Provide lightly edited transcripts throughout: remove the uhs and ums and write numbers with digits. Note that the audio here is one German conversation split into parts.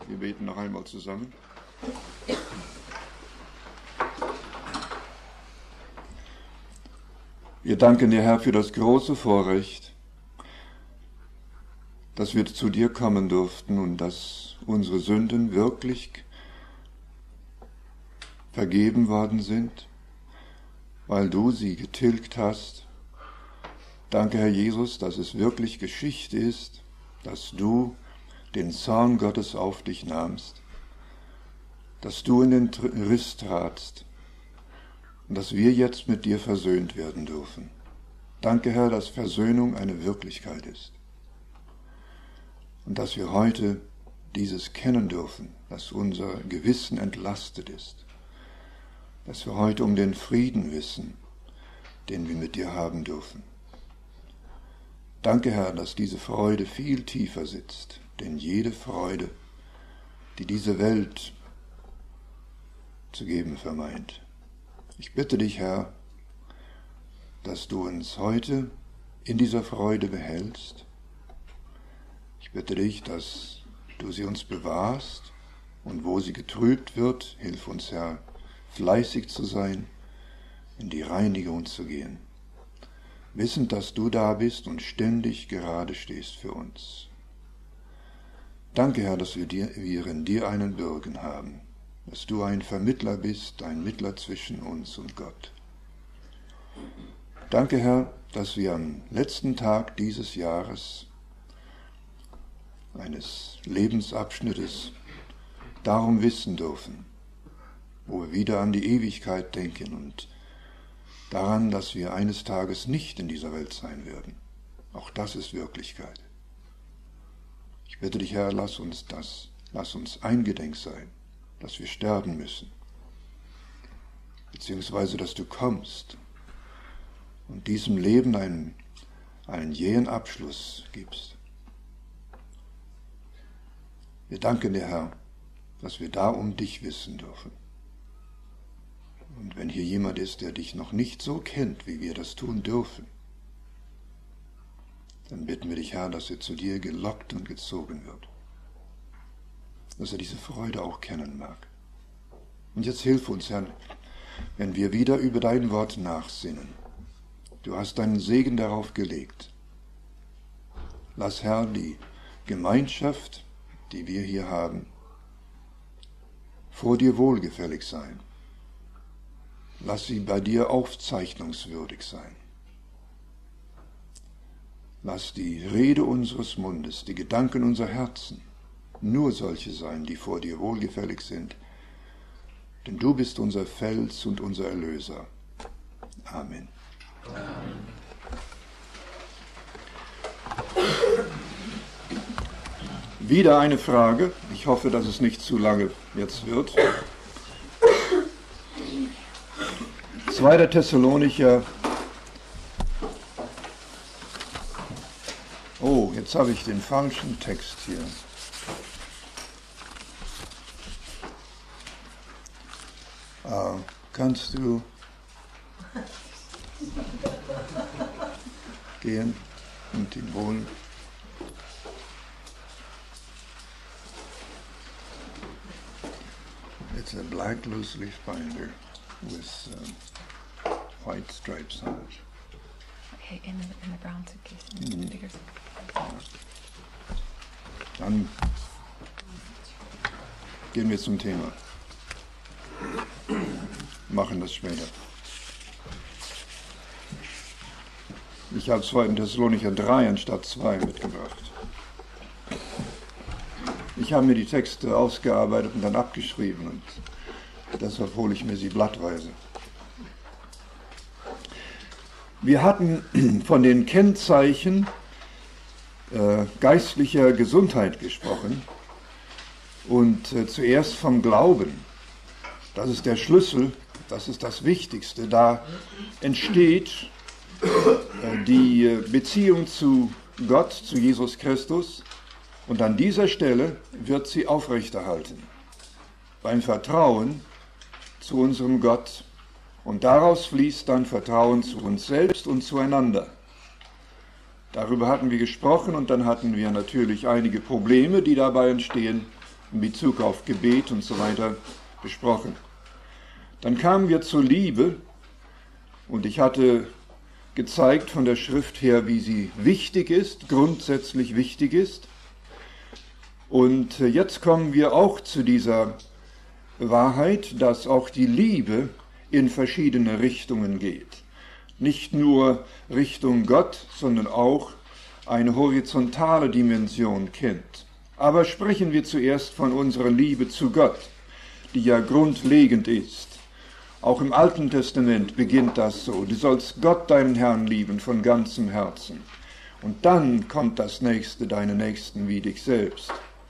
Wir beten noch einmal zusammen. Wir danken dir, Herr, für das große Vorrecht, dass wir zu dir kommen durften und dass unsere Sünden wirklich vergeben worden sind, weil du sie getilgt hast. Danke, Herr Jesus, dass es wirklich Geschichte ist, dass du den Zorn Gottes auf dich nahmst, dass du in den Riss tratst und dass wir jetzt mit dir versöhnt werden dürfen. Danke, Herr, dass Versöhnung eine Wirklichkeit ist und dass wir heute dieses kennen dürfen, dass unser Gewissen entlastet ist, dass wir heute um den Frieden wissen, den wir mit dir haben dürfen. Danke, Herr, dass diese Freude viel tiefer sitzt, denn jede Freude, die diese Welt zu geben vermeint. Ich bitte dich, Herr, dass du uns heute in dieser Freude behältst. Ich bitte dich, dass du sie uns bewahrst und wo sie getrübt wird, hilf uns, Herr, fleißig zu sein, in die Reinigung zu gehen, wissend, dass du da bist und ständig gerade stehst für uns. Danke, Herr, dass wir in dir einen Bürgen haben, dass du ein Vermittler bist, ein Mittler zwischen uns und Gott. Danke, Herr, dass wir am letzten Tag dieses Jahres, eines Lebensabschnittes, darum wissen dürfen, wo wir wieder an die Ewigkeit denken und daran, dass wir eines Tages nicht in dieser Welt sein werden. Auch das ist Wirklichkeit. Ich bitte dich, Herr, lass uns eingedenk sein, dass wir sterben müssen, beziehungsweise dass du kommst und diesem Leben einen jähen Abschluss gibst. Wir danken dir, Herr, dass wir da um dich wissen dürfen. Und wenn hier jemand ist, der dich noch nicht so kennt, wie wir das tun dürfen, dann bitten wir dich, Herr, dass er zu dir gelockt und gezogen wird, dass er diese Freude auch kennen mag. Und jetzt hilf uns, Herr, wenn wir wieder über dein Wort nachsinnen. Du hast deinen Segen darauf gelegt. Lass, Herr, die Gemeinschaft, die wir hier haben, vor dir wohlgefällig sein. Lass sie bei dir aufzeichnungswürdig sein. Lass die Rede unseres Mundes, die Gedanken unserer Herzen nur solche sein, die vor dir wohlgefällig sind. Denn du bist unser Fels und unser Erlöser. Amen. Amen. Wieder eine Frage. Ich hoffe, dass es nicht zu lange jetzt wird. 2. Thessalonicher. Oh, jetzt habe ich den falschen Text hier. Kannst du gehen und ihn holen? It's a black loose leaf binder with white stripes on it. Okay, in the brown suitcase. In the bigger suitcase. Dann gehen wir zum Thema. Machen das später. Ich habe 2. Thessalonicher 3 anstatt 2 mitgebracht. Ich habe mir die Texte ausgearbeitet und dann abgeschrieben und deshalb hole ich mir sie blattweise. Wir hatten von den Kennzeichen geistlicher Gesundheit gesprochen und zuerst vom Glauben. Das ist der Schlüssel, das ist das Wichtigste. Da entsteht die Beziehung zu Gott, zu Jesus Christus, und an dieser Stelle wird sie aufrechterhalten. Beim Vertrauen zu unserem Gott. Und daraus fließt dann Vertrauen zu uns selbst und zueinander. Darüber hatten wir gesprochen und dann hatten wir natürlich einige Probleme, die dabei entstehen. in Bezug auf Gebet und so weiter besprochen. Dann kamen wir zur Liebe und ich hatte gezeigt von der Schrift her, wie sie wichtig ist, grundsätzlich wichtig ist. Und jetzt kommen wir auch zu dieser Wahrheit, dass auch die Liebe in verschiedene Richtungen geht. Nicht nur Richtung Gott, sondern auch eine horizontale Dimension kennt. Aber sprechen wir zuerst von unserer Liebe zu Gott, die ja grundlegend ist. Auch im Alten Testament beginnt das so. Du sollst Gott, deinen Herrn, lieben von ganzem Herzen. Und dann kommt das Nächste, deine Nächsten wie dich selbst.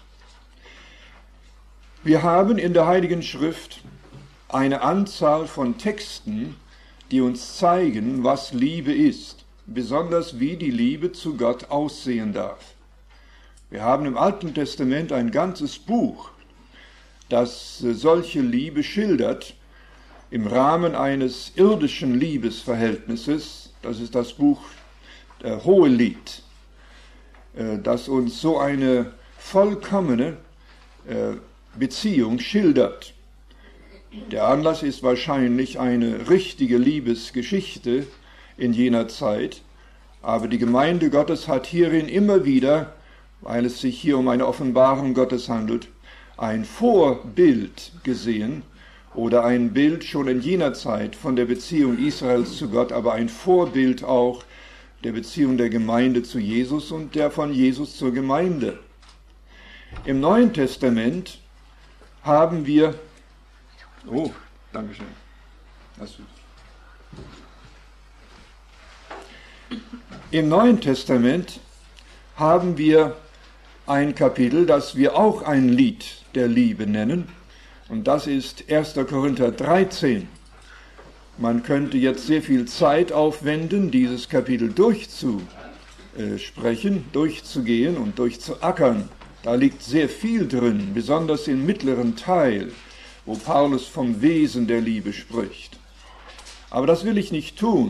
Wir haben in der Heiligen Schrift eine Anzahl von Texten, die uns zeigen, was Liebe ist, besonders wie die Liebe zu Gott aussehen darf. Wir haben im Alten Testament ein ganzes Buch, das solche Liebe schildert, im Rahmen eines irdischen Liebesverhältnisses. Das ist das Buch Hohelied, das uns so eine vollkommene Beziehung schildert. Der Anlass ist wahrscheinlich eine richtige Liebesgeschichte in jener Zeit, aber die Gemeinde Gottes hat hierin immer wieder, weil es sich hier um eine Offenbarung Gottes handelt, ein Vorbild gesehen oder ein Bild schon in jener Zeit von der Beziehung Israels zu Gott, aber ein Vorbild auch der Beziehung der Gemeinde zu Jesus und der von Jesus zur Gemeinde. Im Neuen Testament haben wir, Dankeschön. Im Neuen Testament haben wir ein Kapitel, das wir auch ein Lied der Liebe nennen, und das ist 1. Korinther 13. Man könnte jetzt sehr viel Zeit aufwenden, dieses Kapitel durchzusprechen, durchzugehen und durchzuackern. Da liegt sehr viel drin, besonders im mittleren Teil, wo Paulus vom Wesen der Liebe spricht. Aber das will ich nicht tun.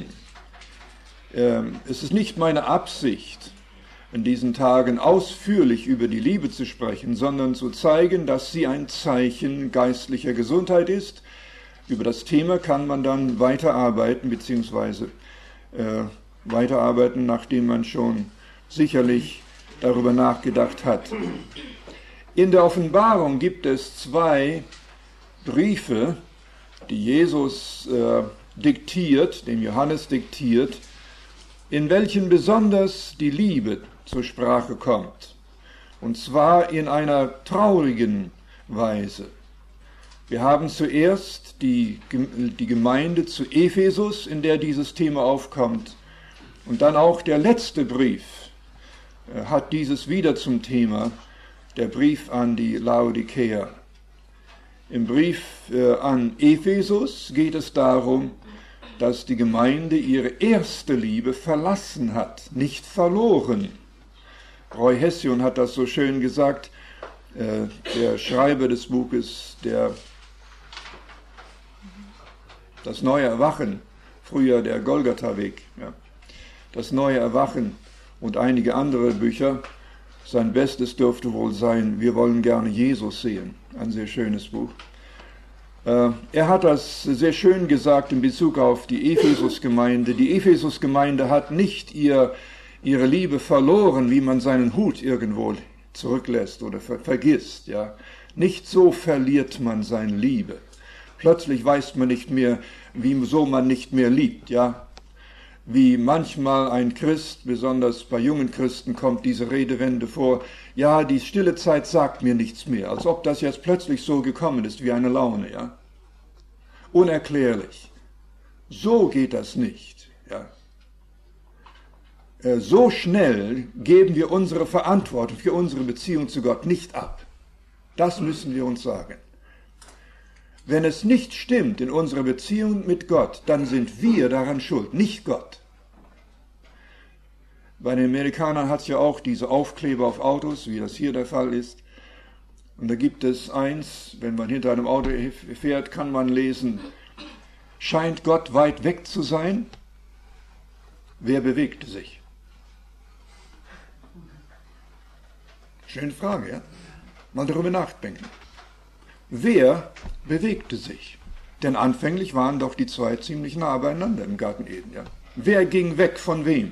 Es ist nicht meine Absicht, in diesen Tagen ausführlich über die Liebe zu sprechen, sondern zu zeigen, dass sie ein Zeichen geistlicher Gesundheit ist. Über das Thema kann man dann weiterarbeiten, beziehungsweise weiterarbeiten, nachdem man schon sicherlich darüber nachgedacht hat. In der Offenbarung gibt es 2 Briefe, die Jesus diktiert, dem Johannes diktiert, in welchen besonders die Liebe zur Sprache kommt. Und zwar in einer traurigen Weise. Wir haben zuerst die Gemeinde zu Ephesus, in der dieses Thema aufkommt. Und dann auch der letzte Brief hat dieses wieder zum Thema, der Brief an die Laodikäer. Im Brief an Ephesus geht es darum, dass die Gemeinde ihre erste Liebe verlassen hat, nicht verloren. Roy Hession hat das so schön gesagt, der Schreiber des Buches, das neue Erwachen, früher der Golgatha-Weg, ja, das neue Erwachen und einige andere Bücher. Sein Bestes dürfte wohl sein, wir wollen gerne Jesus sehen, ein sehr schönes Buch. Er hat das sehr schön gesagt in Bezug auf die Ephesus-Gemeinde. Die Ephesus-Gemeinde hat nicht ihre Liebe verloren, wie man seinen Hut irgendwo zurücklässt oder vergisst. Ja. Nicht so verliert man seine Liebe. Plötzlich weiß man nicht mehr, wieso man nicht mehr liebt. Ja. Wie manchmal ein Christ, besonders bei jungen Christen, kommt diese Redewende vor, ja, die stille Zeit sagt mir nichts mehr, als ob das jetzt plötzlich so gekommen ist wie eine Laune, ja. Unerklärlich. So geht das nicht, ja. So schnell geben wir unsere Verantwortung für unsere Beziehung zu Gott nicht ab. Das müssen wir uns sagen. Wenn es nicht stimmt in unserer Beziehung mit Gott, dann sind wir daran schuld, nicht Gott. Bei den Amerikanern hat es ja auch diese Aufkleber auf Autos, wie das hier der Fall ist. Und da gibt es eins, wenn man hinter einem Auto fährt, kann man lesen, scheint Gott weit weg zu sein? Wer bewegte sich? Schöne Frage, ja? Mal darüber nachdenken. Wer bewegte sich? Denn anfänglich waren doch die zwei ziemlich nah beieinander im Garten Eden. Ja? Wer ging weg von wem?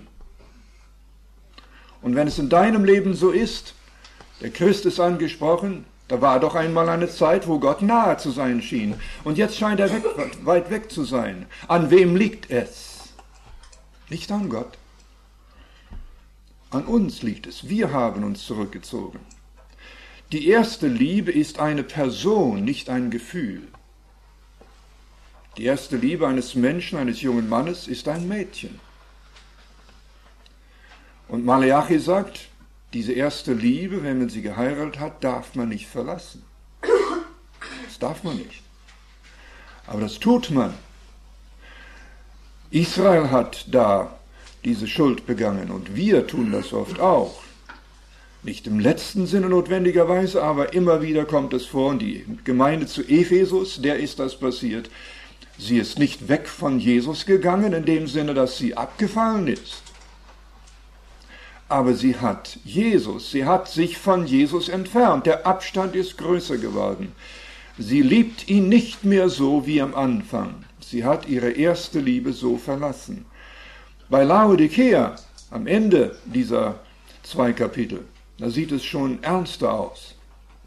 Und wenn es in deinem Leben so ist, der Christ ist angesprochen, da war doch einmal eine Zeit, wo Gott nahe zu sein schien. Und jetzt scheint er weit weg zu sein. An wem liegt es? Nicht an Gott. An uns liegt es. Wir haben uns zurückgezogen. Die erste Liebe ist eine Person, nicht ein Gefühl. Die erste Liebe eines Menschen, eines jungen Mannes, ist ein Mädchen. Und Maleachi sagt, diese erste Liebe, wenn man sie geheiratet hat, darf man nicht verlassen. Das darf man nicht. Aber das tut man. Israel hat da diese Schuld begangen und wir tun das oft auch. Nicht im letzten Sinne notwendigerweise, aber immer wieder kommt es vor. Und die Gemeinde zu Ephesus, der ist das passiert. Sie ist nicht weg von Jesus gegangen, in dem Sinne, dass sie abgefallen ist. Aber sie hat sich von Jesus entfernt. Der Abstand ist größer geworden. Sie liebt ihn nicht mehr so wie am Anfang. Sie hat ihre erste Liebe so verlassen. Bei Laodicea, am Ende dieser 2 Kapitel, da sieht es schon ernster aus.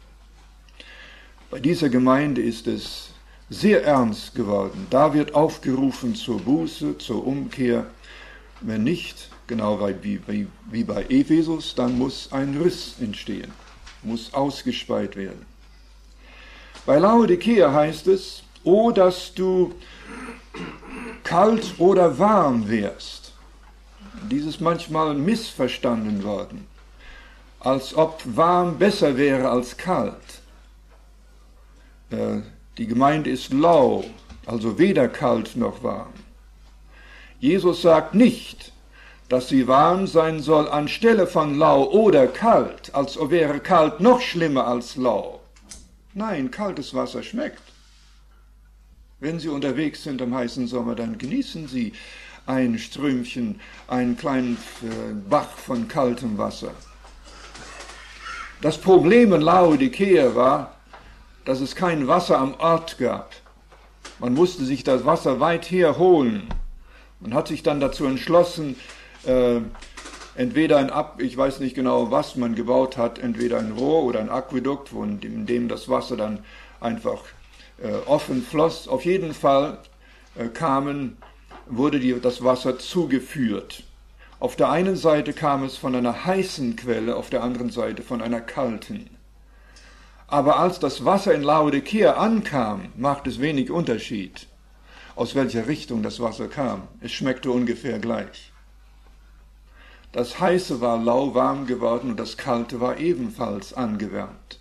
Bei dieser Gemeinde ist es sehr ernst geworden. Da wird aufgerufen zur Buße, zur Umkehr. Wenn nicht, genau wie bei Ephesus, dann muss ein Riss entstehen, muss ausgespeit werden. Bei Laodicea heißt es, oh, dass du kalt oder warm wärst. Dies ist manchmal missverstanden worden, als ob warm besser wäre als kalt. Die Gemeinde ist lau, also weder kalt noch warm. Jesus sagt nicht, dass sie warm sein soll anstelle von lau oder kalt, als wäre kalt noch schlimmer als lau. Nein, kaltes Wasser schmeckt. Wenn Sie unterwegs sind im heißen Sommer, dann genießen Sie ein Strömchen, einen kleinen Bach von kaltem Wasser. Das Problem in Laodicea war, dass es kein Wasser am Ort gab. Man musste sich das Wasser weit herholen. Man hat sich dann dazu entschlossen, entweder ich weiß nicht genau, was man gebaut hat, entweder ein Rohr oder ein Aquädukt, in dem das Wasser dann einfach offen floss. Auf jeden Fall wurde das Wasser zugeführt. Auf der einen Seite kam es von einer heißen Quelle, auf der anderen Seite von einer kalten. Aber als das Wasser in Laodicea ankam, macht es wenig Unterschied, aus welcher Richtung das Wasser kam. Es schmeckte ungefähr gleich. Das Heiße war lauwarm geworden und das Kalte war ebenfalls angewärmt.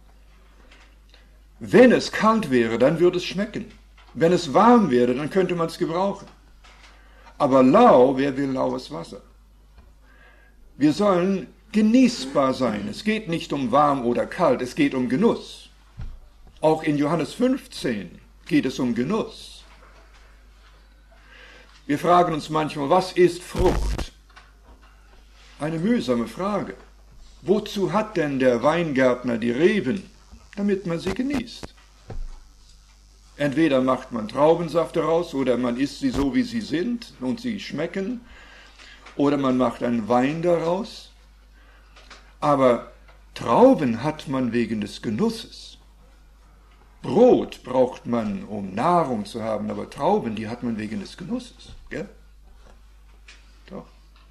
Wenn es kalt wäre, dann würde es schmecken. Wenn es warm wäre, dann könnte man es gebrauchen. Aber lau, wer will laues Wasser? Wir sollen genießbar sein. Es geht nicht um warm oder kalt, es geht um Genuss. Auch in Johannes 15 geht es um Genuss. Wir fragen uns manchmal, was ist Frucht? Eine mühsame Frage. Wozu hat denn der Weingärtner die Reben? Damit man sie genießt. Entweder macht man Traubensaft daraus oder man isst sie so, wie sie sind und sie schmecken. Oder man macht einen Wein daraus. Aber Trauben hat man wegen des Genusses. Brot braucht man, um Nahrung zu haben, aber Trauben, die hat man wegen des Genusses. Gell? Doch.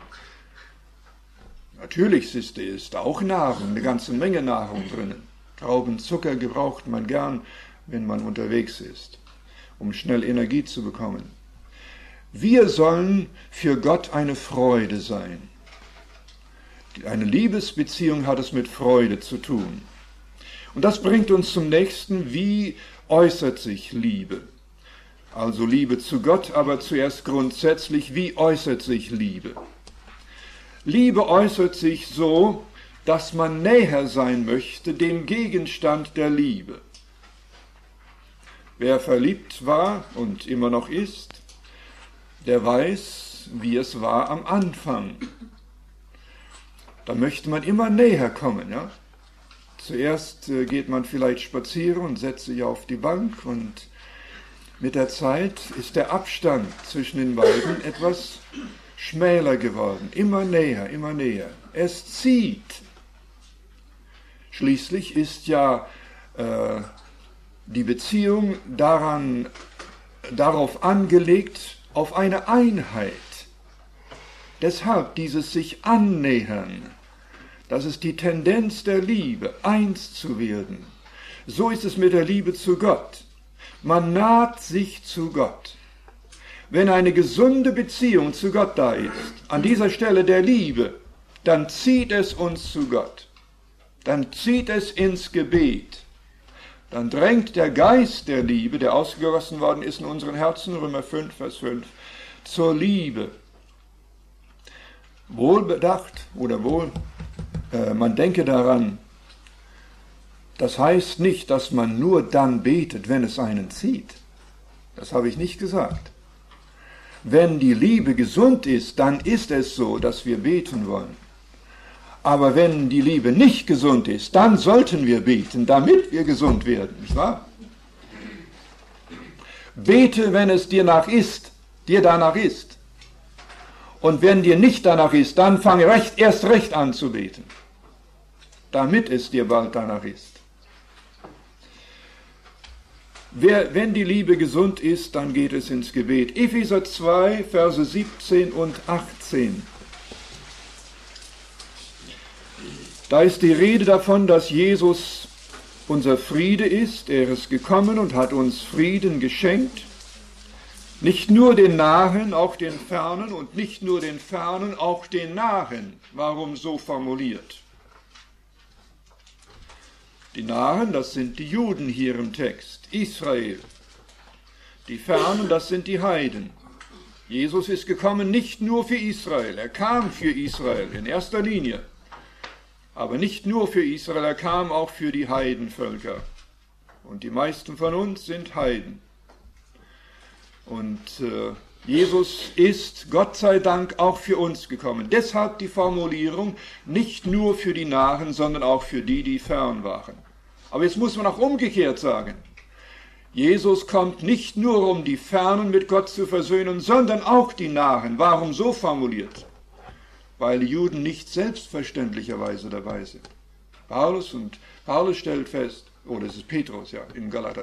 Natürlich ist auch Nahrung, eine ganze Menge Nahrung drinnen. Traubenzucker gebraucht man gern, wenn man unterwegs ist, um schnell Energie zu bekommen. Wir sollen für Gott eine Freude sein. Eine Liebesbeziehung hat es mit Freude zu tun. Und das bringt uns zum nächsten, wie äußert sich Liebe? Also Liebe zu Gott, aber zuerst grundsätzlich, wie äußert sich Liebe? Liebe äußert sich so, dass man näher sein möchte dem Gegenstand der Liebe. Wer verliebt war und immer noch ist, der weiß, wie es war am Anfang. Da möchte man immer näher kommen, ja? Zuerst geht man vielleicht spazieren und setzt sich auf die Bank und mit der Zeit ist der Abstand zwischen den beiden etwas schmäler geworden, immer näher, immer näher. Es zieht. Schließlich ist ja die Beziehung darauf angelegt, auf eine Einheit. Deshalb dieses sich annähern, das ist die Tendenz der Liebe, eins zu werden. So ist es mit der Liebe zu Gott. Man naht sich zu Gott. Wenn eine gesunde Beziehung zu Gott da ist, an dieser Stelle der Liebe, dann zieht es uns zu Gott. Dann zieht es ins Gebet. Dann drängt der Geist der Liebe, der ausgegossen worden ist in unseren Herzen, Römer 5, Vers 5, zur Liebe. Wohlbedacht oder man denke daran, das heißt nicht, dass man nur dann betet, wenn es einen zieht. Das habe ich nicht gesagt. Wenn die Liebe gesund ist, dann ist es so, dass wir beten wollen. Aber wenn die Liebe nicht gesund ist, dann sollten wir beten, damit wir gesund werden, nicht wahr? Bete, wenn es dir danach ist. Und wenn dir nicht danach ist, dann fange erst recht an zu beten, damit es dir bald danach ist. Wenn die Liebe gesund ist, dann geht es ins Gebet. Epheser 2, Verse 17 und 18. Da ist die Rede davon, dass Jesus unser Friede ist. Er ist gekommen und hat uns Frieden geschenkt. Nicht nur den Nahen, auch den Fernen und nicht nur den Fernen, auch den Nahen. Warum so formuliert? Die Nahen, das sind die Juden hier im Text, Israel. Die Fernen, das sind die Heiden. Jesus ist gekommen nicht nur für Israel, er kam für Israel in erster Linie. Aber nicht nur für Israel, er kam auch für die Heidenvölker. Und die meisten von uns sind Heiden. Und Jesus ist, Gott sei Dank, auch für uns gekommen. Deshalb die Formulierung, nicht nur für die Nahen, sondern auch für die, die fern waren. Aber jetzt muss man auch umgekehrt sagen, Jesus kommt nicht nur, um die Fernen mit Gott zu versöhnen, sondern auch die Nahen. Warum so formuliert? Weil die Juden nicht selbstverständlicherweise dabei sind. Paulus stellt fest, das ist Petrus, ja, in Galater.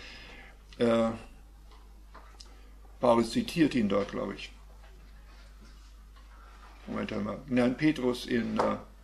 Paulus zitiert ihn dort, glaube ich. Moment einmal. Nein, Petrus in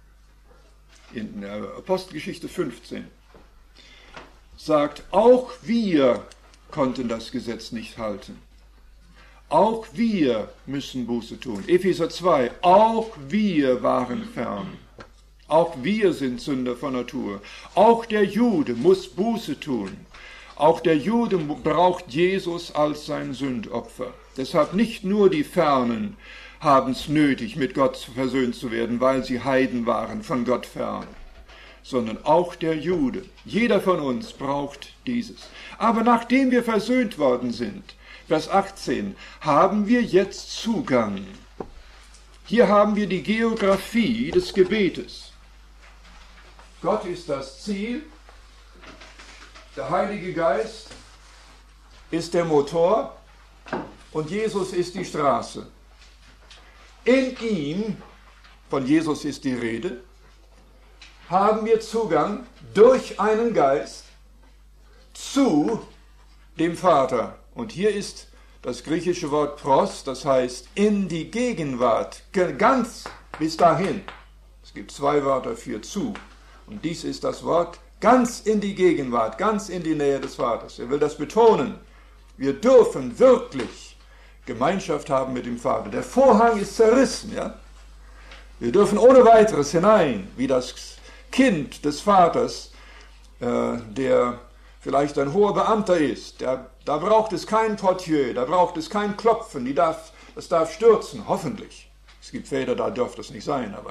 Apostelgeschichte 15 sagt, auch wir konnten das Gesetz nicht halten. Auch wir müssen Buße tun. Epheser 2, auch wir waren fern. Auch wir sind Sünder von Natur. Auch der Jude muss Buße tun. Auch der Jude braucht Jesus als sein Sündopfer. Deshalb nicht nur die Fernen haben es nötig, mit Gott versöhnt zu werden, weil sie Heiden waren, von Gott fern, sondern auch der Jude. Jeder von uns braucht dieses. Aber nachdem wir versöhnt worden sind, Vers 18, haben wir jetzt Zugang. Hier haben wir die Geografie des Gebetes. Gott ist das Ziel. Der Heilige Geist ist der Motor und Jesus ist die Straße. In ihm, von Jesus ist die Rede, haben wir Zugang durch einen Geist zu dem Vater. Und hier ist das griechische Wort pros, das heißt in die Gegenwart, ganz bis dahin. Es gibt zwei Wörter für zu. Und dies ist das Wort ganz in die Gegenwart, ganz in die Nähe des Vaters. Er will das betonen. Wir dürfen wirklich Gemeinschaft haben mit dem Vater. Der Vorhang ist zerrissen, ja. Wir dürfen ohne weiteres hinein, wie das Kind des Vaters, der vielleicht ein hoher Beamter ist. Da braucht es kein Portier, da braucht es kein Klopfen, das darf stürzen, hoffentlich. Es gibt Väter, da dürfte das nicht sein, aber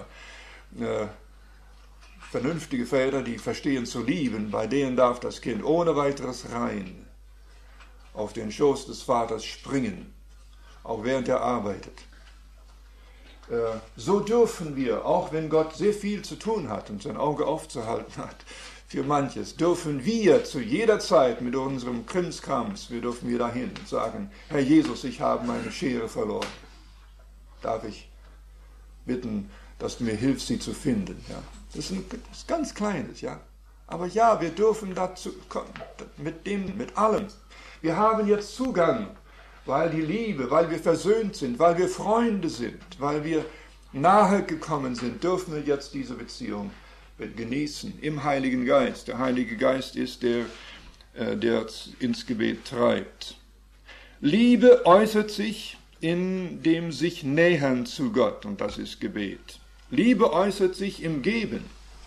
vernünftige Väter, die verstehen zu lieben, bei denen darf das Kind ohne weiteres rein auf den Schoß des Vaters springen, auch während er arbeitet. So dürfen wir, auch wenn Gott sehr viel zu tun hat und sein Auge aufzuhalten hat für manches, dürfen wir zu jeder Zeit mit unserem Krimskrams, wir dürfen wir dahin sagen, Herr Jesus, ich habe meine Schere verloren. Darf ich bitten, dass du mir hilfst, sie zu finden? Ja. Das ist ganz Kleines, ja. Aber ja, wir dürfen dazu kommen, mit allem. Wir haben jetzt Zugang, weil die Liebe, weil wir versöhnt sind, weil wir Freunde sind, weil wir nahe gekommen sind, dürfen wir jetzt diese Beziehung genießen im Heiligen Geist. Der Heilige Geist ist der ins Gebet treibt. Liebe äußert sich in dem sich nähern zu Gott, und das ist Gebet. Liebe äußert sich im Geben.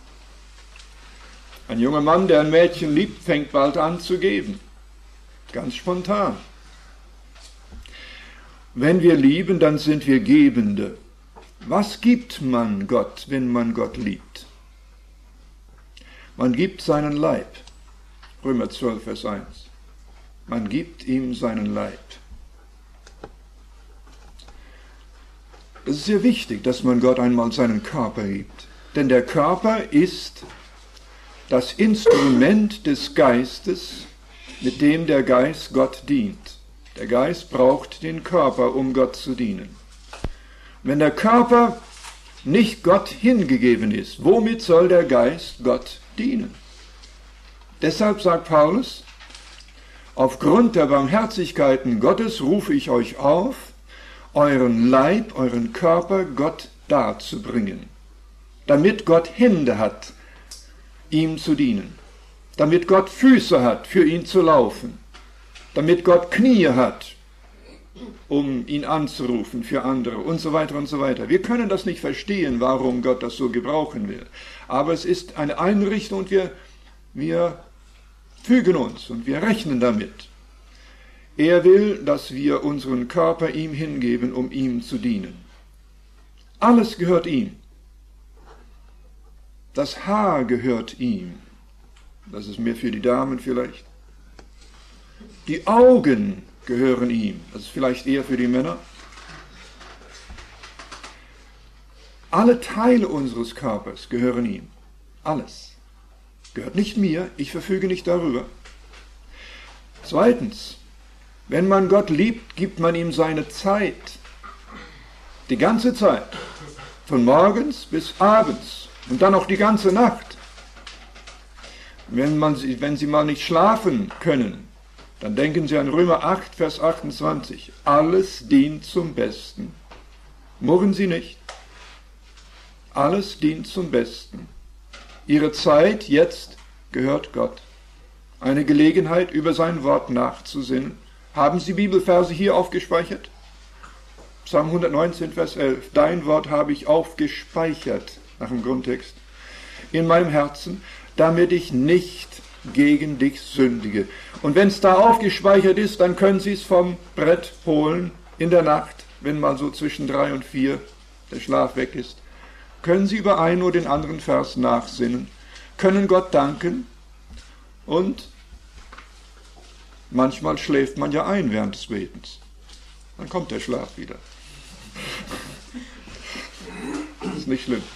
Ein junger Mann, der ein Mädchen liebt, fängt bald an zu geben. Ganz spontan. Wenn wir lieben, dann sind wir Gebende. Was gibt man Gott, wenn man Gott liebt? Man gibt seinen Leib. Römer 12, Vers 1. Man gibt ihm seinen Leib. Es ist sehr wichtig, dass man Gott einmal seinen Körper gibt. Denn der Körper ist das Instrument des Geistes, mit dem der Geist Gott dient. Der Geist braucht den Körper, um Gott zu dienen. Wenn der Körper nicht Gott hingegeben ist, womit soll der Geist Gott dienen? Deshalb sagt Paulus, aufgrund der Barmherzigkeiten Gottes rufe ich euch auf, euren Leib, euren Körper Gott darzubringen, damit Gott Hände hat, ihm zu dienen, damit Gott Füße hat, für ihn zu laufen, damit Gott Knie hat, um ihn anzurufen für andere und so weiter und so weiter. Wir können das nicht verstehen, warum Gott das so gebrauchen will. Aber es ist eine Einrichtung und wir fügen uns und wir rechnen damit. Er will, dass wir unseren Körper ihm hingeben, um ihm zu dienen. Alles gehört ihm. Das Haar gehört ihm. Das ist mehr für die Damen vielleicht. Die Augen gehören ihm. Das ist vielleicht eher für die Männer. Alle Teile unseres Körpers gehören ihm. Alles. Gehört nicht mir, ich verfüge nicht darüber. Zweitens, wenn man Gott liebt, gibt man ihm seine Zeit. Die ganze Zeit. Von morgens bis abends. Und dann auch die ganze Nacht. Wenn Sie mal nicht schlafen können, dann denken Sie an Römer 8, Vers 28. Alles dient zum Besten. Murren Sie nicht. Alles dient zum Besten. Ihre Zeit jetzt gehört Gott. Eine Gelegenheit, über sein Wort nachzusinnen. Haben Sie Bibelverse hier aufgespeichert? Psalm 119, Vers 11. Dein Wort habe ich aufgespeichert, nach dem Grundtext, in meinem Herzen, damit ich nicht gegen dich sündige. Und wenn es da aufgespeichert ist, dann können Sie es vom Brett holen in der Nacht, wenn mal so zwischen 3 und 4 der Schlaf weg ist. Können Sie über einen oder den anderen Vers nachsinnen, können Gott danken und manchmal schläft man ja ein während des Betens. Dann kommt der Schlaf wieder. Das ist nicht schlimm.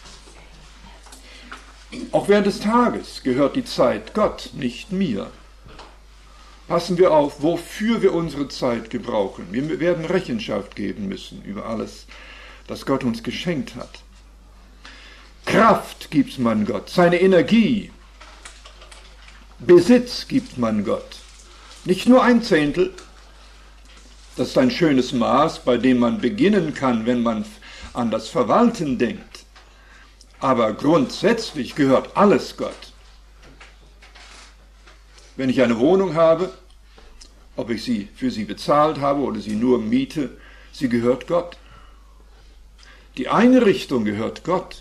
Auch während des Tages gehört die Zeit Gott, nicht mir. Passen wir auf, wofür wir unsere Zeit gebrauchen. Wir werden Rechenschaft geben müssen über alles, das Gott uns geschenkt hat. Kraft gibt man Gott, seine Energie. Besitz gibt man Gott. Nicht nur 1/10. Das ist ein schönes Maß, bei dem man beginnen kann, wenn man an das Verwalten denkt. Aber grundsätzlich gehört alles Gott. Wenn ich eine Wohnung habe, ob ich sie für sie bezahlt habe oder sie nur miete, sie gehört Gott. Die Einrichtung gehört Gott.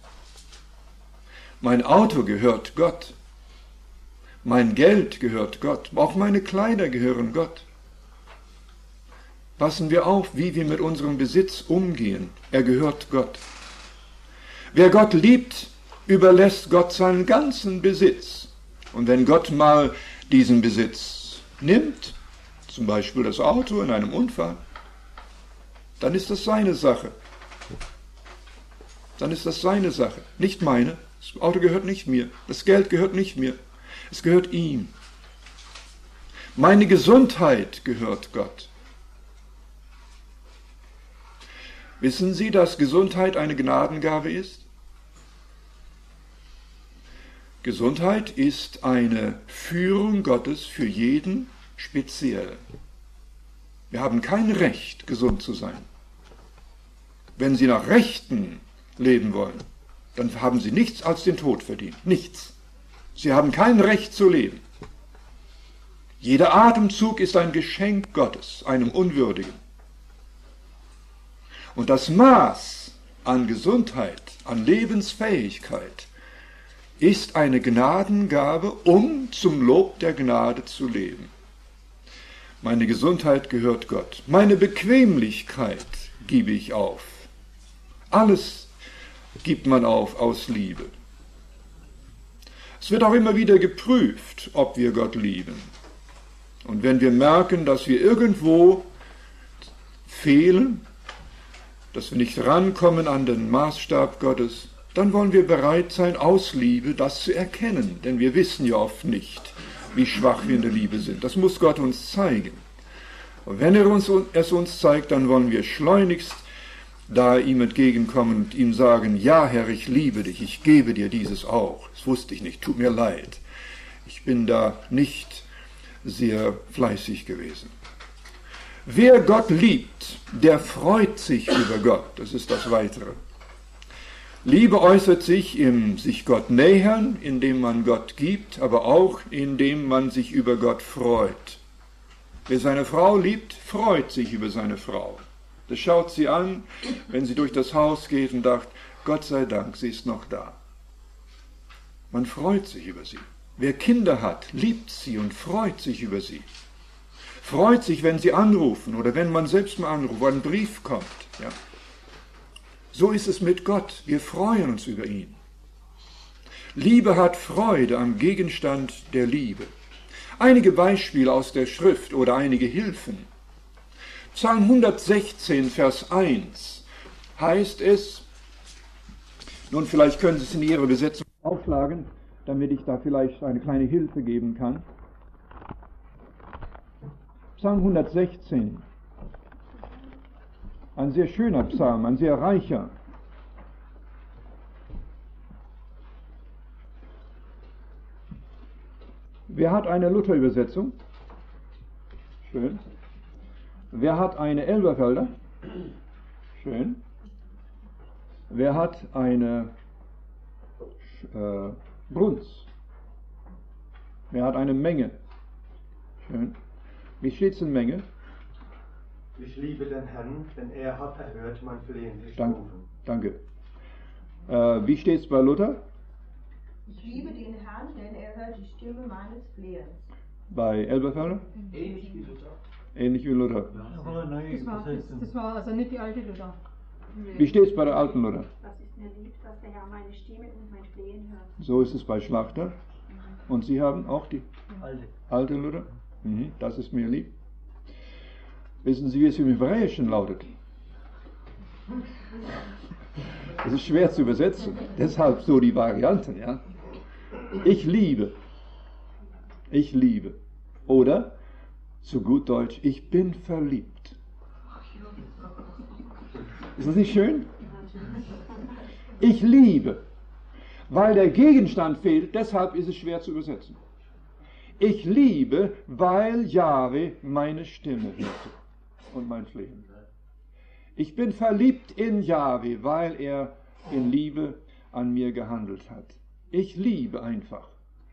Mein Auto gehört Gott. Mein Geld gehört Gott. Auch meine Kleider gehören Gott. Passen wir auf, wie wir mit unserem Besitz umgehen. Er gehört Gott. Wer Gott liebt, überlässt Gott seinen ganzen Besitz. Und wenn Gott mal diesen Besitz nimmt, zum Beispiel das Auto in einem Unfall, dann ist das seine Sache. dann ist das seine Sache, nicht meine. Das Auto gehört nicht mir, das Geld gehört nicht mir, es gehört ihm. Meine Gesundheit gehört Gott. Wissen Sie, dass Gesundheit eine Gnadengabe ist? Gesundheit ist eine Führung Gottes für jeden speziell. Wir haben kein Recht, gesund zu sein. Wenn Sie nach Rechten leben wollen, dann haben Sie nichts als den Tod verdient. Nichts. Sie haben kein Recht zu leben. Jeder Atemzug ist ein Geschenk Gottes, einem Unwürdigen. Und das Maß an Gesundheit, an Lebensfähigkeit, ist eine Gnadengabe, um zum Lob der Gnade zu leben. Meine Gesundheit gehört Gott. Meine Bequemlichkeit gebe ich auf. Alles gibt man auf aus Liebe. Es wird auch immer wieder geprüft, ob wir Gott lieben. Und wenn wir merken, dass wir irgendwo fehlen, dass wir nicht rankommen an den Maßstab Gottes, dann wollen wir bereit sein, aus Liebe das zu erkennen. Denn wir wissen ja oft nicht, wie schwach wir in der Liebe sind. Das muss Gott uns zeigen. Und wenn er es uns zeigt, dann wollen wir schleunigst da ihm entgegenkommen und ihm sagen, ja Herr, ich liebe dich, ich gebe dir dieses auch. Das wusste ich nicht, tut mir leid. Ich bin da nicht sehr fleißig gewesen. Wer Gott liebt, der freut sich über Gott. Das ist das Weitere. Liebe äußert sich im sich Gott nähern, indem man Gott gibt, aber auch indem man sich über Gott freut. Wer seine Frau liebt, freut sich über seine Frau. Das schaut sie an, wenn sie durch das Haus geht und sagt, Gott sei Dank, sie ist noch da. Man freut sich über sie. Wer Kinder hat, liebt sie und freut sich über sie. Freut sich, wenn sie anrufen oder wenn man selbst mal anruft, wo ein Brief kommt. Ja. So ist es mit Gott. Wir freuen uns über ihn. Liebe hat Freude am Gegenstand der Liebe. Einige Beispiele aus der Schrift oder einige Hilfen. Psalm 116, Vers 1 heißt es, nun vielleicht können Sie es in Ihrer Übersetzung aufschlagen, damit ich da vielleicht eine kleine Hilfe geben kann. Psalm 116, ein sehr schöner Psalm, ein sehr reicher. Wer hat eine Luther-Übersetzung? Schön. Wer hat eine Elberfelder? Schön. Wer hat eine Bruns? Wer hat eine Menge? Schön. Wie steht es in Menge? Ich liebe den Herrn, denn er hat erhört mein Flehen. Danke. Wie steht es bei Luther? Ich liebe den Herrn, denn er hört die Stimme meines Flehens. Bei Elberfelder? Ähnlich wie Luther. Ähnlich wie Luther. Das war also nicht die alte Luther. Wie steht es bei der alten Luther? Das ist mir lieb, dass der Herr meine Stimme und mein Flehen hört. So ist es bei Schlachter. Und Sie haben auch die alte Luther? Das ist mir lieb. Wissen Sie, wie es im Hebräischen lautet? Es ist schwer zu übersetzen. Deshalb so die Varianten, ja. Ich liebe. Ich liebe. Oder, zu gut Deutsch, ich bin verliebt. Ist das nicht schön? Ich liebe. Weil der Gegenstand fehlt, deshalb ist es schwer zu übersetzen. Ich liebe, weil Jahwe meine Stimme hörte und mein Flehen. Ich bin verliebt in Jahwe, weil er in Liebe an mir gehandelt hat. Ich liebe einfach.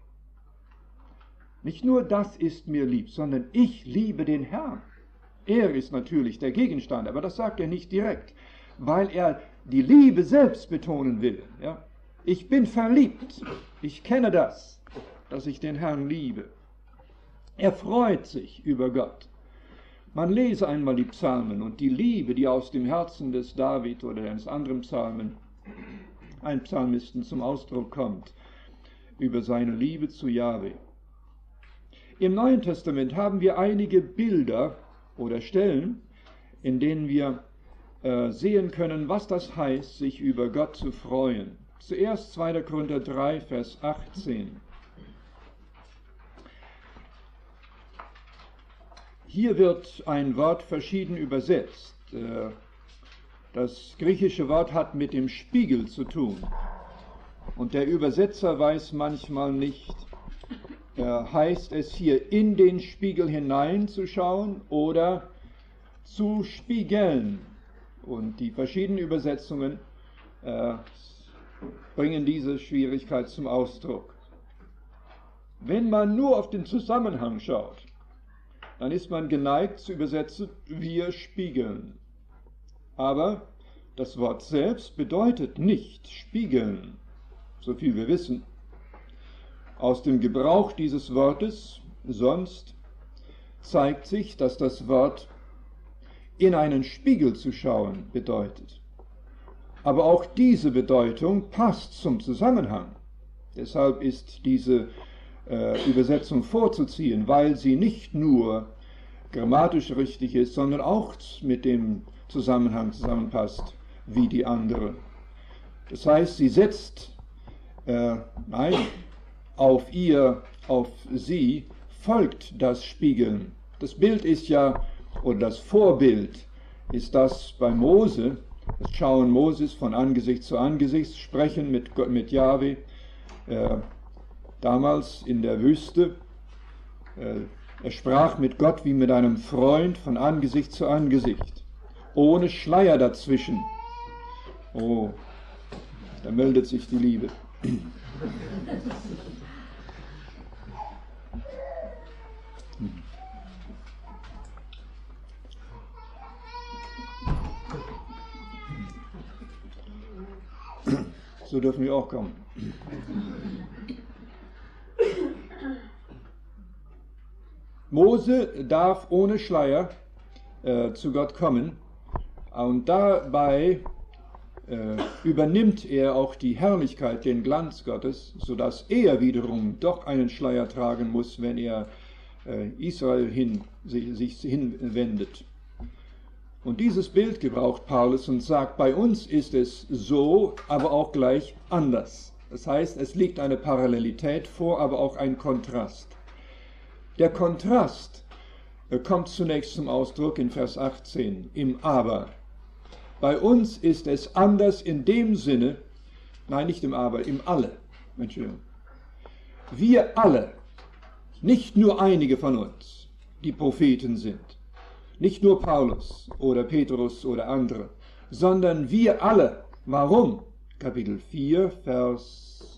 Nicht nur das ist mir lieb, sondern ich liebe den Herrn. Er ist natürlich der Gegenstand, aber das sagt er nicht direkt, weil er die Liebe selbst betonen will. Ja? Ich bin verliebt. Ich kenne das, dass ich den Herrn liebe. Er freut sich über Gott. Man lese einmal die Psalmen und die Liebe, die aus dem Herzen des David oder eines anderen Psalmen, ein Psalmisten zum Ausdruck kommt, über seine Liebe zu Jahwe. Im Neuen Testament haben wir einige Bilder oder Stellen, in denen wir sehen können, was das heißt, sich über Gott zu freuen. Zuerst 2. Korinther 3, Vers 18. Hier wird ein Wort verschieden übersetzt. Das griechische Wort hat mit dem Spiegel zu tun. Und der Übersetzer weiß manchmal nicht, heißt es hier in den Spiegel hineinzuschauen oder zu spiegeln. Und die verschiedenen Übersetzungen bringen diese Schwierigkeit zum Ausdruck. Wenn man nur auf den Zusammenhang schaut, dann ist man geneigt zu übersetzen, wir spiegeln. Aber das Wort selbst bedeutet nicht spiegeln, so viel wir wissen. Aus dem Gebrauch dieses Wortes sonst zeigt sich, dass das Wort in einen Spiegel zu schauen bedeutet. Aber auch diese Bedeutung passt zum Zusammenhang. Deshalb ist diese Übersetzung vorzuziehen, weil sie nicht nur grammatisch richtig ist, sondern auch mit dem Zusammenhang zusammenpasst wie die andere. Das heißt, sie setzt auf sie folgt das Spiegeln. Das Bild ist ja, oder das Vorbild ist das bei Mose, das Schauen Moses von Angesicht zu Angesicht, Sprechen mit Jahwe, damals in der Wüste. Er sprach mit Gott wie mit einem Freund von Angesicht zu Angesicht, ohne Schleier dazwischen. Oh, da meldet sich die Liebe. So dürfen wir auch kommen. Mose darf ohne Schleier zu Gott kommen und dabei übernimmt er auch die Herrlichkeit, den Glanz Gottes, sodass er wiederum doch einen Schleier tragen muss, wenn er Israel sich hinwendet. Und dieses Bild gebraucht Paulus und sagt, bei uns ist es so, aber auch gleich anders. Das heißt, es liegt eine Parallelität vor, aber auch ein Kontrast. Der Kontrast kommt zunächst zum Ausdruck in Vers 18, im Aber. Bei uns ist es anders in dem Sinne, nein, nicht im Aber, im Alle. Entschuldigung. Wir alle, nicht nur einige von uns, die Propheten sind, nicht nur Paulus oder Petrus oder andere, sondern wir alle. Warum? Kapitel 4, Vers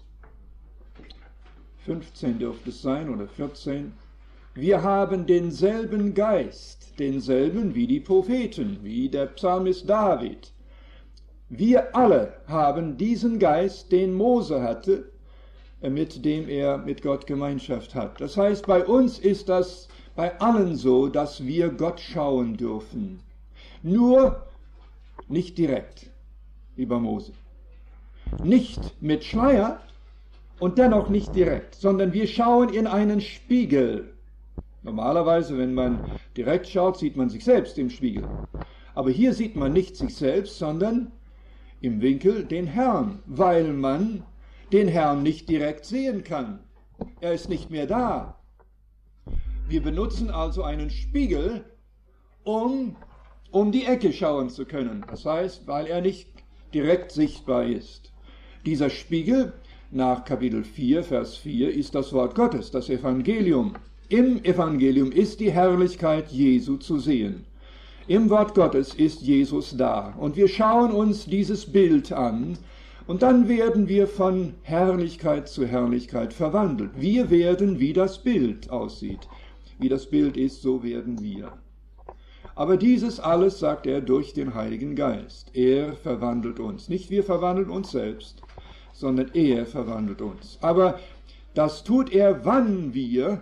15 dürfte es sein oder 14. Wir haben denselben Geist, denselben wie die Propheten, wie der Psalmist David. Wir alle haben diesen Geist, den Mose hatte, mit dem er mit Gott Gemeinschaft hat. Das heißt, bei uns ist das bei allen so, dass wir Gott schauen dürfen. Nur nicht direkt, wie bei Mose. Nicht mit Schleier und dennoch nicht direkt, sondern wir schauen in einen Spiegel. Normalerweise, wenn man direkt schaut, sieht man sich selbst im Spiegel. Aber hier sieht man nicht sich selbst, sondern im Winkel den Herrn, weil man den Herrn nicht direkt sehen kann. Er ist nicht mehr da. Wir benutzen also einen Spiegel, um die Ecke schauen zu können. Das heißt, weil er nicht direkt sichtbar ist. Dieser Spiegel nach Kapitel 4, Vers 4 ist das Wort Gottes, das Evangelium. Im Evangelium ist die Herrlichkeit Jesu zu sehen. Im Wort Gottes ist Jesus da. Und wir schauen uns dieses Bild an und dann werden wir von Herrlichkeit zu Herrlichkeit verwandelt. Wir werden, wie das Bild aussieht. Wie das Bild ist, so werden wir. Aber dieses alles, sagt er, durch den Heiligen Geist. Er verwandelt uns. Nicht wir verwandeln uns selbst, sondern er verwandelt uns. Aber das tut er, wann wir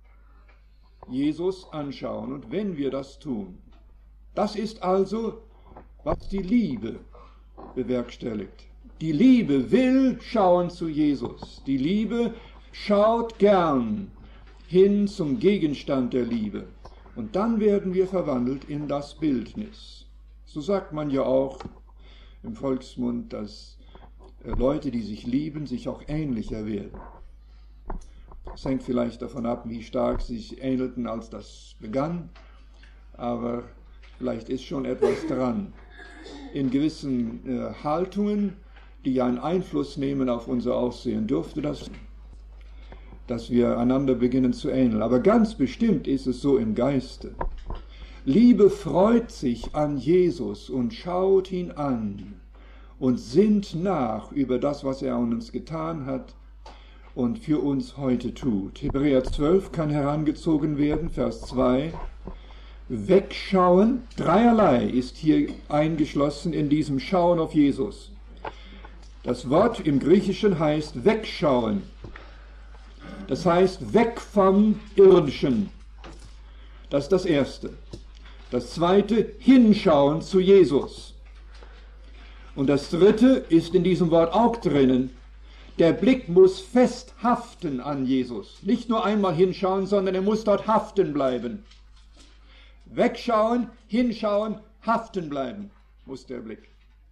Jesus anschauen und wenn wir das tun. Das ist also, was die Liebe bewerkstelligt. Die Liebe will schauen zu Jesus. Die Liebe schaut gern hin zum Gegenstand der Liebe. Und dann werden wir verwandelt in das Bildnis. So sagt man ja auch im Volksmund, dass Leute, die sich lieben, sich auch ähnlicher werden. Es hängt vielleicht davon ab, wie stark sie sich ähnelten, als das begann, aber vielleicht ist schon etwas dran. In gewissen Haltungen, die einen Einfluss nehmen auf unser Aussehen, dürfte das, dass wir einander beginnen zu ähneln. Aber ganz bestimmt ist es so im Geiste. Liebe freut sich an Jesus und schaut ihn an und sinnt nach über das, was er an uns getan hat und für uns heute tut. Hebräer 12 kann herangezogen werden, Vers 2. Wegschauen, dreierlei ist hier eingeschlossen in diesem Schauen auf Jesus. Das Wort im Griechischen heißt wegschauen. Das heißt weg vom Irdischen. Das ist das Erste. Das Zweite, hinschauen zu Jesus. Und das Dritte ist in diesem Wort auch drinnen. Der Blick muss fest haften an Jesus. Nicht nur einmal hinschauen, sondern er muss dort haften bleiben. Wegschauen, hinschauen, haften bleiben muss der Blick.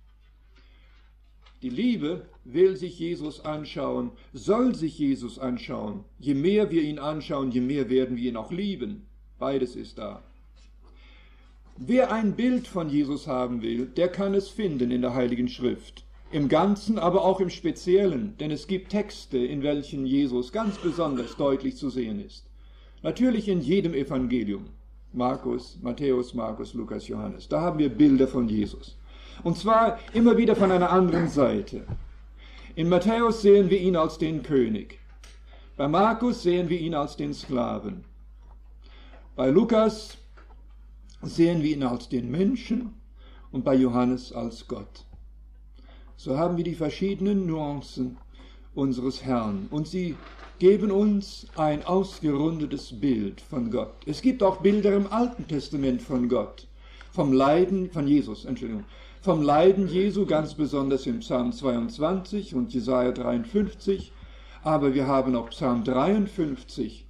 Die Liebe will sich Jesus anschauen, soll sich Jesus anschauen. Je mehr wir ihn anschauen, je mehr werden wir ihn auch lieben. Beides ist da. Wer ein Bild von Jesus haben will, der kann es finden in der Heiligen Schrift. Im Ganzen, aber auch im Speziellen, denn es gibt Texte, in welchen Jesus ganz besonders deutlich zu sehen ist. Natürlich in jedem Evangelium. Markus, Matthäus, Markus, Lukas, Johannes. Da haben wir Bilder von Jesus. Und zwar immer wieder von einer anderen Seite. In Matthäus sehen wir ihn als den König. Bei Markus sehen wir ihn als den Sklaven. Bei Lukas sehen wir ihn als den Menschen und bei Johannes als Gott. So haben wir die verschiedenen Nuancen unseres Herrn und sie geben uns ein ausgerundetes Bild von Gott. Es gibt auch Bilder im Alten Testament von Gott, vom Leiden, von Jesus, vom Leiden Jesu, ganz besonders im Psalm 22 und Jesaja 53, aber wir haben auch Psalm 23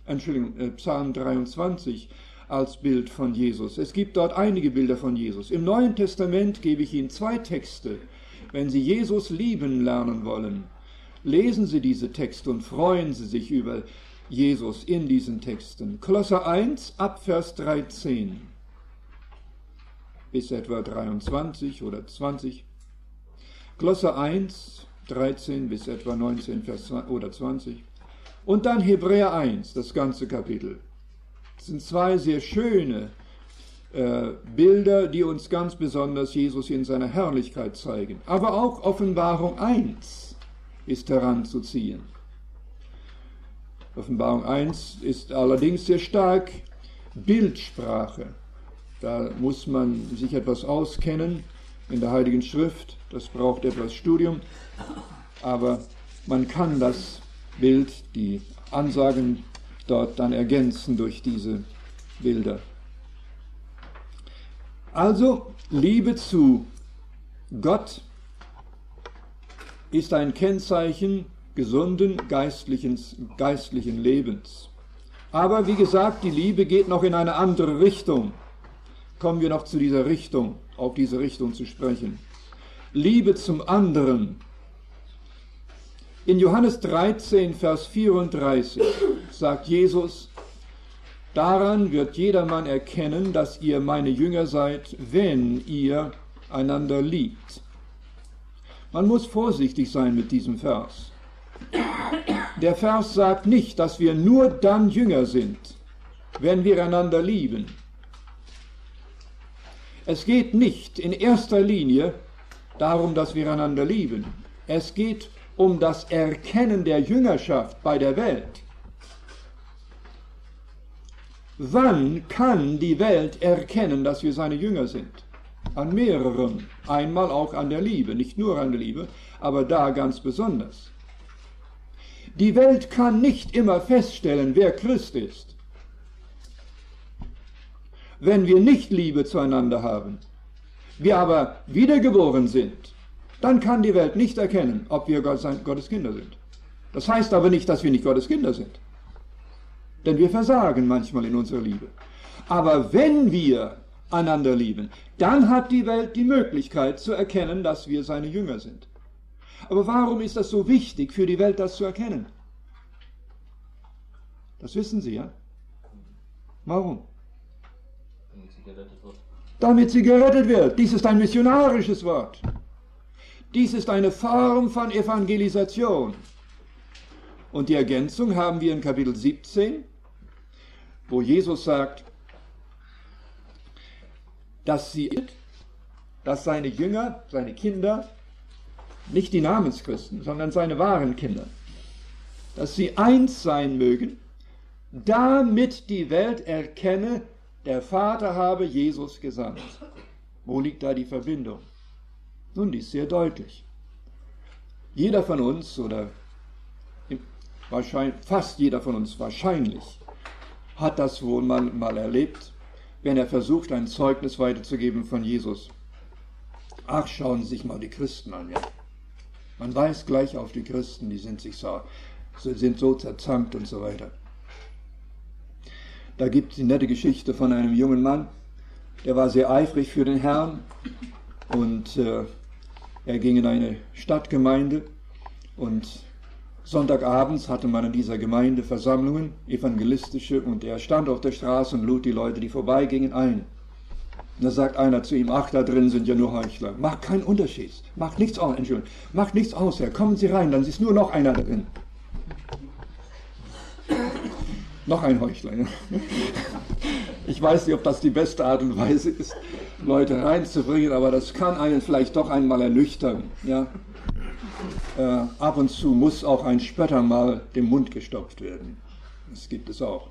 als Bild von Jesus. Es gibt dort einige Bilder von Jesus. Im Neuen Testament gebe ich Ihnen 2 Texte. Wenn Sie Jesus lieben lernen wollen, lesen Sie diese Texte und freuen Sie sich über Jesus in diesen Texten. Kolosser 1 ab Vers 13 bis etwa 23 oder 20. Kolosser 1, 13 bis etwa 19 Vers oder 20. Und dann Hebräer 1, das ganze Kapitel. Das sind 2 sehr schöne Bilder, die uns ganz besonders Jesus in seiner Herrlichkeit zeigen. Aber auch Offenbarung 1 ist heranzuziehen. Offenbarung 1 ist allerdings sehr stark Bildsprache. Da muss man sich etwas auskennen in der Heiligen Schrift. Das braucht etwas Studium. Aber man kann das Bild, die Ansagen dort dann ergänzen durch diese Bilder. Also, Liebe zu Gott ist ein Kennzeichen gesunden geistlichen Lebens. Aber wie gesagt, die Liebe geht noch in eine andere Richtung. Kommen wir noch zu dieser Richtung, auf diese Richtung zu sprechen. Liebe zum anderen. In Johannes 13, Vers 34 sagt Jesus, daran wird jedermann erkennen, dass ihr meine Jünger seid, wenn ihr einander liebt. Man muss vorsichtig sein mit diesem Vers. Der Vers sagt nicht, dass wir nur dann Jünger sind, wenn wir einander lieben. Es geht nicht in erster Linie darum, dass wir einander lieben. Es geht um das Erkennen der Jüngerschaft bei der Welt. Wann kann die Welt erkennen, dass wir seine Jünger sind? An mehreren. Einmal auch an der Liebe, nicht nur an der Liebe, aber da ganz besonders. Die Welt kann nicht immer feststellen, wer Christ ist. Wenn wir nicht Liebe zueinander haben, wir aber wiedergeboren sind, dann kann die Welt nicht erkennen, ob wir Gottes Kinder sind. Das heißt aber nicht, dass wir nicht Gottes Kinder sind. Denn wir versagen manchmal in unserer Liebe. Aber wenn wir einander lieben. Dann hat die Welt die Möglichkeit zu erkennen, dass wir seine Jünger sind. Aber warum ist das so wichtig für die Welt, das zu erkennen? Das wissen Sie, ja? Warum? Damit sie gerettet wird. Dies ist ein missionarisches Wort. Dies ist eine Form von Evangelisation. Und die Ergänzung haben wir in Kapitel 17, wo Jesus sagt, dass seine Jünger, seine Kinder, nicht die Namenschristen, sondern seine wahren Kinder, dass sie eins sein mögen, damit die Welt erkenne, der Vater habe Jesus gesandt. Wo liegt da die Verbindung? Nun, die ist sehr deutlich. Jeder von uns, oder fast jeder von uns wahrscheinlich, hat das wohl mal erlebt, wenn er versucht, ein Zeugnis weiterzugeben von Jesus. Ach, schauen Sie sich mal die Christen an. Ja. Man weiß gleich auf die Christen, die sind so zerzankt und so weiter. Da gibt es die nette Geschichte von einem jungen Mann, der war sehr eifrig für den Herrn und er ging in eine Stadtgemeinde und Sonntagabends hatte man in dieser Gemeinde Versammlungen, evangelistische, und er stand auf der Straße und lud die Leute, die vorbeigingen, ein. Und da sagt einer zu ihm, ach, da drin sind ja nur Heuchler. Macht keinen Unterschied, macht nichts aus, Herr, kommen Sie rein, dann ist nur noch einer drin. Noch ein Heuchler. Ja. Ich weiß nicht, ob das die beste Art und Weise ist, Leute reinzubringen, aber das kann einen vielleicht doch einmal ernüchtern. Ja. Ab und zu muss auch ein Spötter mal dem Mund gestopft werden. Das gibt es auch.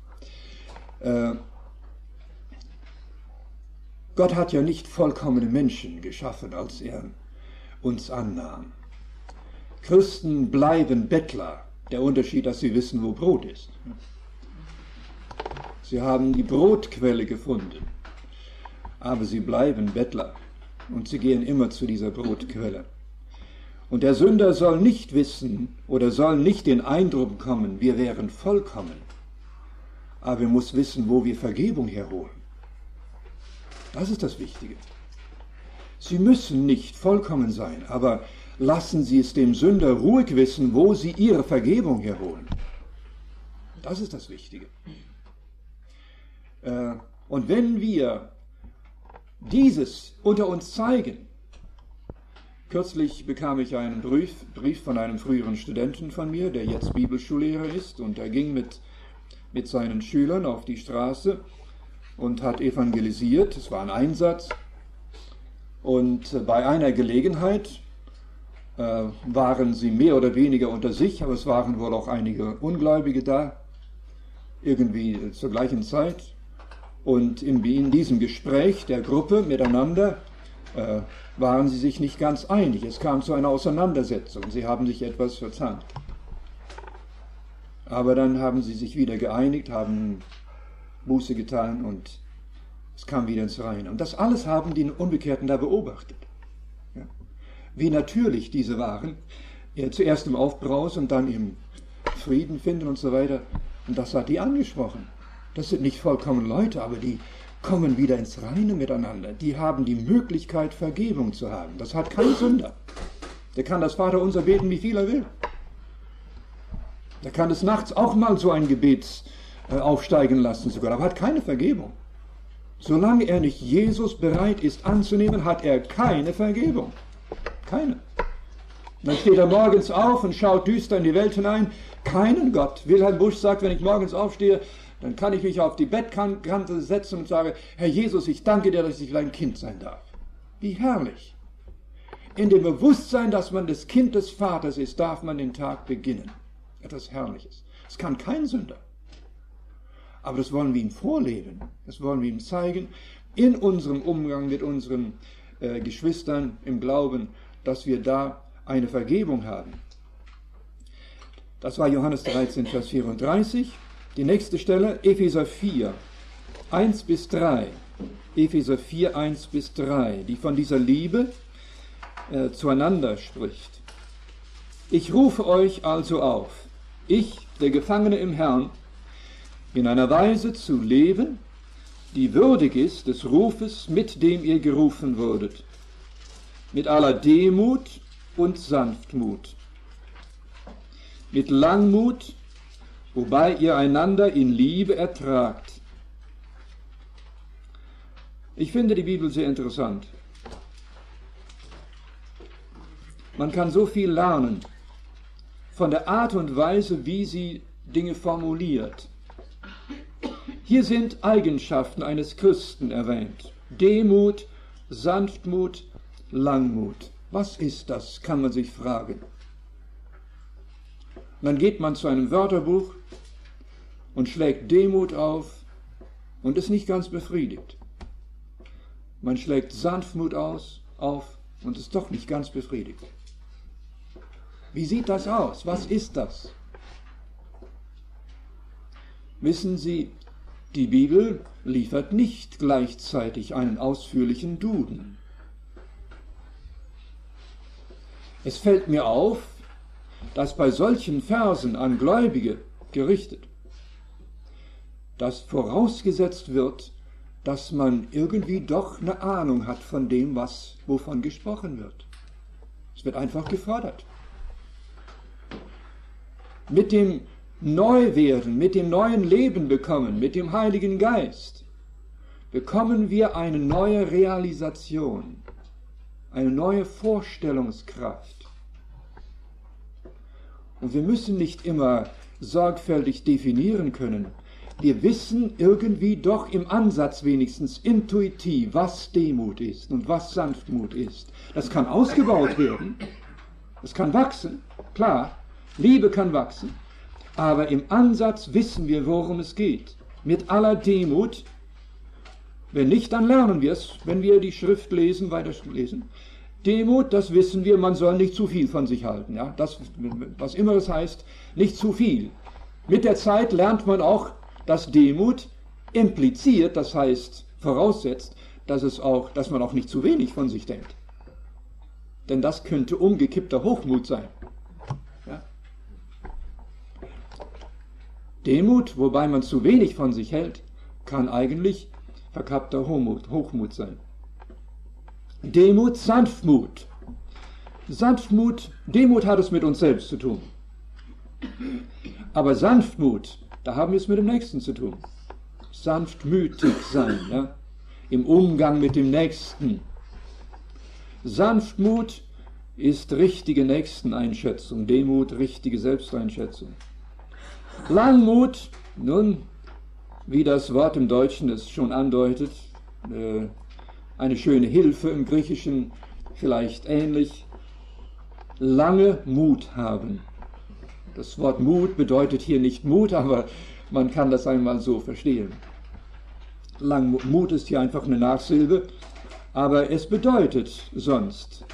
Gott hat ja nicht vollkommene Menschen geschaffen, als er uns annahm. Christen bleiben Bettler. Der Unterschied, dass sie wissen, wo Brot ist. Sie haben die Brotquelle gefunden, aber sie bleiben Bettler und sie gehen immer zu dieser Brotquelle. Und der Sünder soll nicht wissen oder soll nicht den Eindruck bekommen, wir wären vollkommen, aber er muss wissen, wo wir Vergebung herholen. Das ist das Wichtige. Sie müssen nicht vollkommen sein, aber lassen Sie es dem Sünder ruhig wissen, wo Sie Ihre Vergebung herholen. Das ist das Wichtige. Und wenn wir dieses unter uns zeigen, kürzlich bekam ich einen Brief von einem früheren Studenten von mir, der jetzt Bibelschullehrer ist, und er ging mit seinen Schülern auf die Straße und hat evangelisiert. Es war ein Einsatz. Und bei einer Gelegenheit waren sie mehr oder weniger unter sich, aber es waren wohl auch einige Ungläubige da, irgendwie zur gleichen Zeit. Und in diesem Gespräch der Gruppe miteinander waren sie sich nicht ganz einig. Es kam zu einer Auseinandersetzung. Sie haben sich etwas verzankt. Aber dann haben sie sich wieder geeinigt, haben Buße getan und es kam wieder ins Reine. Und das alles haben die Unbekehrten da beobachtet. Ja. Wie natürlich diese waren. Zuerst im Aufbraus und dann im Frieden finden und so weiter. Und das hat die angesprochen. Das sind nicht vollkommen Leute, aber die kommen wieder ins Reine miteinander. Die haben die Möglichkeit, Vergebung zu haben. Das hat kein Sünder. Der kann das Vaterunser beten, wie viel er will. Der kann des Nachts auch mal so ein Gebet aufsteigen lassen sogar, aber hat keine Vergebung. Solange er nicht Jesus bereit ist anzunehmen, hat er keine Vergebung. Keine. Und dann steht er morgens auf und schaut düster in die Welt hinein. Keinen Gott. Wilhelm Busch sagt, wenn ich morgens aufstehe, dann kann ich mich auf die Bettkante setzen und sage, Herr Jesus, ich danke dir, dass ich dein Kind sein darf. Wie herrlich. In dem Bewusstsein, dass man das Kind des Vaters ist, darf man den Tag beginnen. Etwas Herrliches. Das kann kein Sünder. Aber das wollen wir ihm vorleben. Das wollen wir ihm zeigen, in unserem Umgang mit unseren Geschwistern im Glauben, dass wir da eine Vergebung haben. Das war Johannes 13, Vers 34. Die nächste Stelle, Epheser 4, 1 bis 3. Epheser 4, 1 bis 3, die von dieser Liebe zueinander spricht. Ich rufe euch also auf, ich, der Gefangene im Herrn, in einer Weise zu leben, die würdig ist des Rufes, mit dem ihr gerufen wurdet, mit aller Demut und Sanftmut, mit Langmut, wobei ihr einander in Liebe ertragt. Ich finde die Bibel sehr interessant. Man kann so viel lernen von der Art und Weise, wie sie Dinge formuliert. Hier sind Eigenschaften eines Christen erwähnt. Demut, Sanftmut, Langmut. Was ist das, kann man sich fragen. Und dann geht man zu einem Wörterbuch und schlägt Demut auf und ist nicht ganz befriedigt. Man schlägt Sanftmut auf und ist doch nicht ganz befriedigt. Wie sieht das aus? Was ist das? Wissen Sie, die Bibel liefert nicht gleichzeitig einen ausführlichen Duden. Es fällt mir auf, dass bei solchen Versen an Gläubige gerichtet, dass vorausgesetzt wird, dass man irgendwie doch eine Ahnung hat von dem, wovon gesprochen wird. Es wird einfach gefordert. Mit dem Neuwerden, mit dem neuen Leben bekommen, mit dem Heiligen Geist, bekommen wir eine neue Realisation, eine neue Vorstellungskraft. Und wir müssen nicht immer sorgfältig definieren können. Wir wissen irgendwie doch im Ansatz wenigstens intuitiv, was Demut ist und was Sanftmut ist. Das kann ausgebaut werden, das kann wachsen, klar. Liebe kann wachsen, aber im Ansatz wissen wir, worum es geht. Mit aller Demut. Wenn nicht, dann lernen wir es, wenn wir die Schrift lesen, weiterlesen. Demut, das wissen wir, man soll nicht zu viel von sich halten. Ja? Das, was immer es heißt, nicht zu viel. Mit der Zeit lernt man auch, dass Demut impliziert, das heißt voraussetzt, dass man auch nicht zu wenig von sich denkt. Denn das könnte umgekippter Hochmut sein. Demut, wobei man zu wenig von sich hält, kann eigentlich verkappter Hochmut sein. Demut, Sanftmut. Demut hat es mit uns selbst zu tun. Aber Sanftmut, da haben wir es mit dem Nächsten zu tun. Sanftmütig sein, ja? Im Umgang mit dem Nächsten. Sanftmut ist richtige Nächsteneinschätzung, Demut richtige Selbsteinschätzung. Langmut, nun, wie das Wort im Deutschen es schon andeutet, eine schöne Hilfe, im Griechischen vielleicht ähnlich, lange Mut haben. Das Wort Mut bedeutet hier nicht Mut, aber man kann das einmal so verstehen. Mut ist hier einfach eine Nachsilbe, aber es bedeutet sonst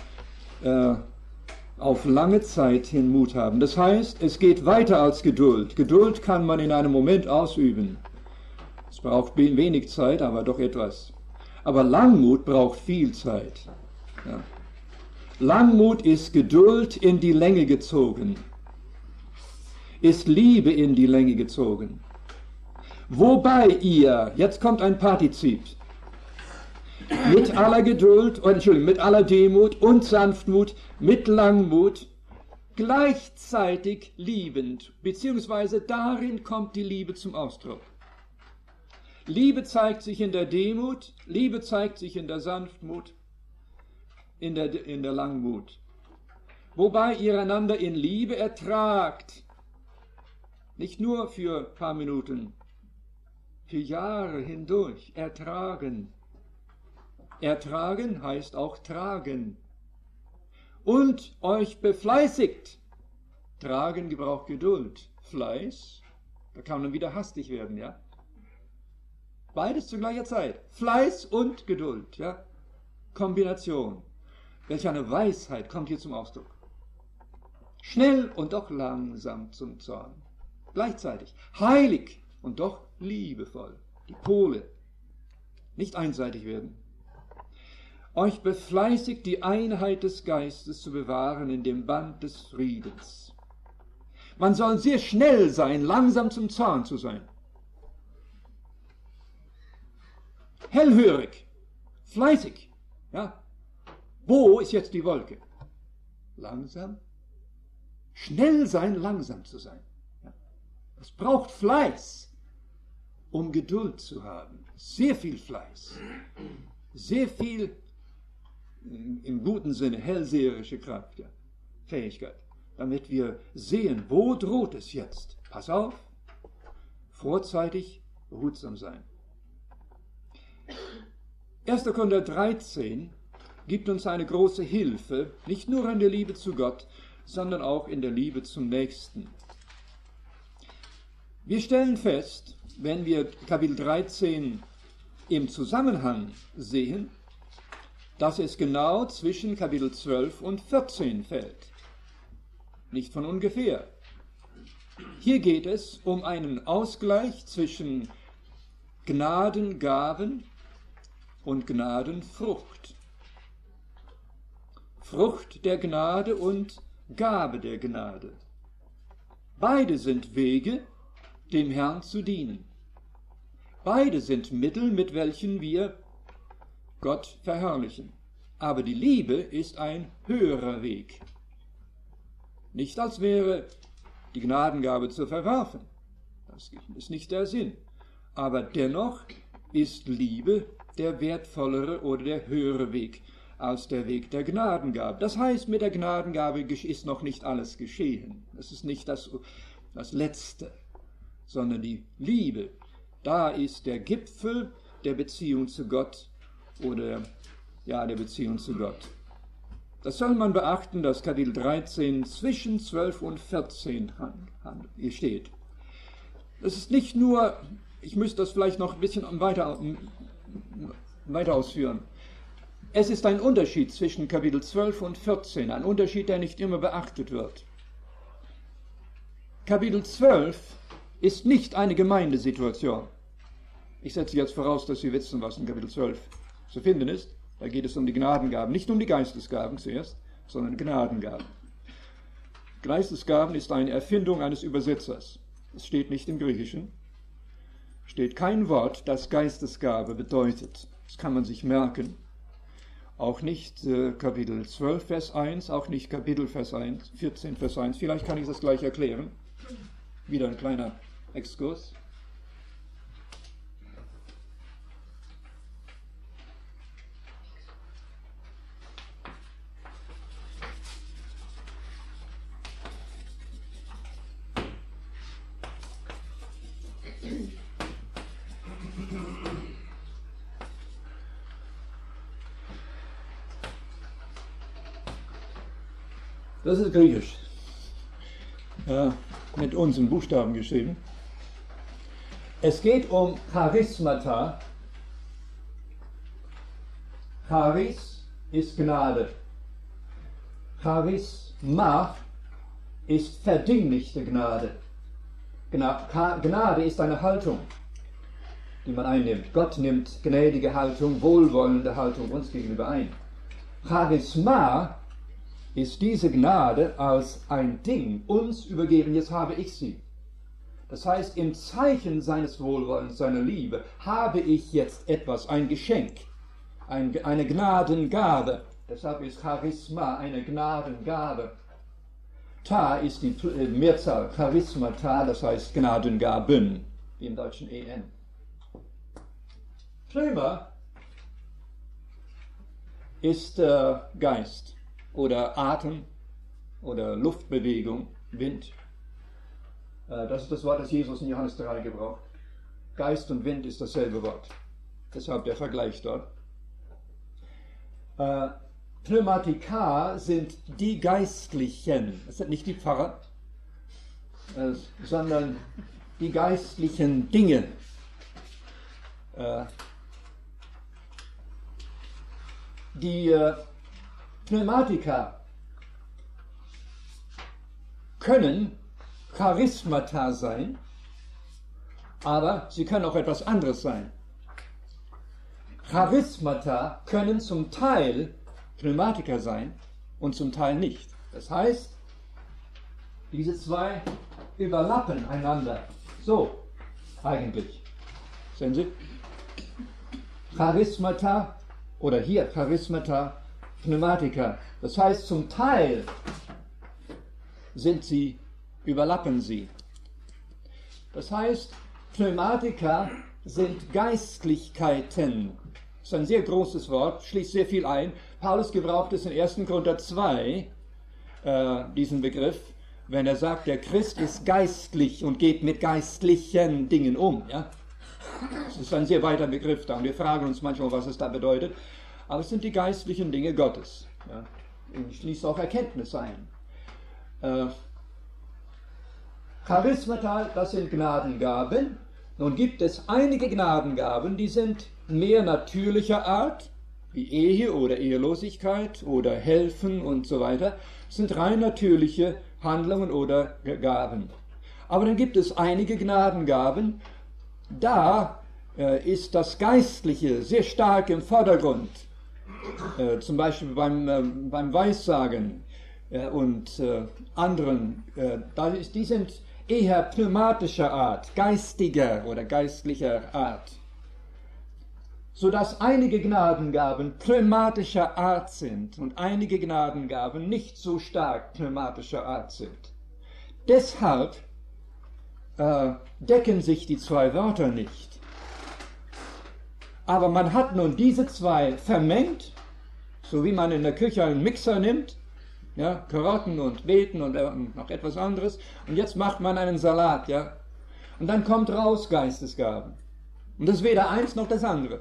auf lange Zeit hin Mut haben. Das heißt, es geht weiter als Geduld. Geduld kann man in einem Moment ausüben. Es braucht wenig Zeit, aber doch etwas. Aber Langmut braucht viel Zeit. Ja. Langmut ist Geduld in die Länge gezogen, ist Liebe in die Länge gezogen. Wobei ihr, jetzt kommt ein Partizip, mit aller Geduld, mit aller Demut und Sanftmut, mit Langmut, gleichzeitig liebend, beziehungsweise darin kommt die Liebe zum Ausdruck. Liebe zeigt sich in der Demut, Liebe zeigt sich in der Sanftmut, in der Langmut. Wobei ihr einander in Liebe ertragt, nicht nur für ein paar Minuten, für Jahre hindurch ertragen. Ertragen heißt auch tragen. Und euch befleißigt. Tragen gebraucht Geduld. Fleiß, da kann man wieder hastig werden, ja. Beides zu gleicher Zeit. Fleiß und Geduld, ja. Kombination. Welch eine Weisheit kommt hier zum Ausdruck. Schnell und doch langsam zum Zorn. Gleichzeitig. Heilig und doch liebevoll. Die Pole. Nicht einseitig werden. Euch befleißigt, die Einheit des Geistes zu bewahren in dem Band des Friedens. Man soll sehr schnell sein, langsam zum Zorn zu sein. hellhörig, fleißig. Ja? Wo ist jetzt die Wolke? Langsam. Schnell sein, langsam zu sein. Ja? Es braucht Fleiß, um Geduld zu haben. Sehr viel Fleiß. Sehr viel, im guten Sinne, hellseherische Kraft, ja? Fähigkeit. Damit wir sehen, wo droht es jetzt. Pass auf, vorzeitig behutsam sein. 1. Korinther 13 gibt uns eine große Hilfe, nicht nur in der Liebe zu Gott, sondern auch in der Liebe zum Nächsten. Wir stellen fest, wenn wir Kapitel 13 im Zusammenhang sehen, dass es genau zwischen Kapitel 12 und 14 fällt. Nicht von ungefähr. Hier geht es um einen Ausgleich zwischen Gnadengaben und Gnadenfrucht. Frucht der Gnade und Gabe der Gnade. Beide sind Wege, dem Herrn zu dienen. Beide sind Mittel, mit welchen wir Gott verherrlichen. Aber die Liebe ist ein höherer Weg. Nicht als wäre die Gnadengabe zu verwerfen. Das ist nicht der Sinn. Aber dennoch ist Liebe der wertvollere oder der höhere Weg als der Weg der Gnadengabe. Das heißt, mit der Gnadengabe ist noch nicht alles geschehen. Das ist nicht das Letzte, sondern die Liebe. Da ist der Gipfel der Beziehung zu Gott oder der Beziehung zu Gott. Das soll man beachten, dass Kapitel 13 zwischen 12 und 14 hier steht. Das ist nicht nur, ich müsste das vielleicht noch ein bisschen weiter ausführen. Es ist ein Unterschied zwischen Kapitel 12 und 14, ein Unterschied, der nicht immer beachtet wird. Kapitel 12 ist nicht eine Gemeindesituation. Ich setze jetzt voraus, dass Sie wissen, was in Kapitel 12 zu finden ist. Da geht es um die Gnadengaben, nicht um die Geistesgaben zuerst, sondern Gnadengaben. Geistesgaben ist eine Erfindung eines Übersetzers. Es steht nicht im Griechischen. Steht kein Wort, das Geistesgabe bedeutet. Das kann man sich merken. Auch nicht Kapitel 12, Vers 1, auch nicht Kapitel 14, Vers 1. Vielleicht kann ich das gleich erklären. Wieder ein kleiner Exkurs. Das ist Griechisch, mit unseren Buchstaben geschrieben. Es geht um Charismata. Charis ist Gnade. Charisma ist verdinglichte Gnade. Gnade ist eine Haltung, die man einnimmt. Gott nimmt gnädige Haltung, wohlwollende Haltung uns gegenüber ein. Charisma ist diese Gnade als ein Ding uns übergeben, jetzt habe ich sie. Das heißt, im Zeichen seines Wohlwollens, seiner Liebe, habe ich jetzt etwas, ein Geschenk, eine Gnadengabe. Deshalb ist Charisma eine Gnadengabe. Ta ist die Mehrzahl, Charismata, das heißt Gnadengaben, wie im Deutschen en. Pneuma ist Geist oder Atem oder Luftbewegung, Wind. Das ist das Wort, das Jesus in Johannes 3 gebraucht. Geist und Wind ist dasselbe Wort. Deshalb der Vergleich dort. Pneumatika sind die Geistlichen. Das sind nicht die Pfarrer, sondern die geistlichen Dinge. Die Pneumatika können Charismata sein, aber sie können auch etwas anderes sein. Charismata können zum Teil Pneumatika sein und zum Teil nicht. Das heißt, diese zwei überlappen einander. So, eigentlich. Sehen Sie? Charismata oder hier Charismata, Pneumatika. Das heißt, zum Teil überlappen sie. Das heißt, Pneumatika sind Geistlichkeiten. Das ist ein sehr großes Wort, schließt sehr viel ein. Paulus gebraucht es in 1. Korinther 2, diesen Begriff, wenn er sagt, der Christ ist geistlich und geht mit geistlichen Dingen um. Ja? Das ist ein sehr weiter Begriff da und wir fragen uns manchmal, was es da bedeutet. Aber es sind die geistlichen Dinge Gottes. Ja? Schließt auch Erkenntnis ein. Charismata, das sind Gnadengaben. Nun gibt es einige Gnadengaben, die sind mehr natürlicher Art, wie Ehe oder Ehelosigkeit oder Helfen und so weiter. Das sind rein natürliche Handlungen oder Gaben. Aber dann gibt es einige Gnadengaben, da ist das Geistliche sehr stark im Vordergrund. Zum Beispiel beim Weissagen und anderen. Die sind eher pneumatischer Art, geistiger oder geistlicher Art. Sodass einige Gnadengaben pneumatischer Art sind und einige Gnadengaben nicht so stark pneumatischer Art sind. Deshalb decken sich die zwei Wörter nicht. Aber man hat nun diese zwei vermengt, so wie man in der Küche einen Mixer nimmt, ja, Karotten und Beeten und noch etwas anderes, und jetzt macht man einen Salat, ja, und dann kommt raus Geistesgaben. Und das ist weder eins noch das andere.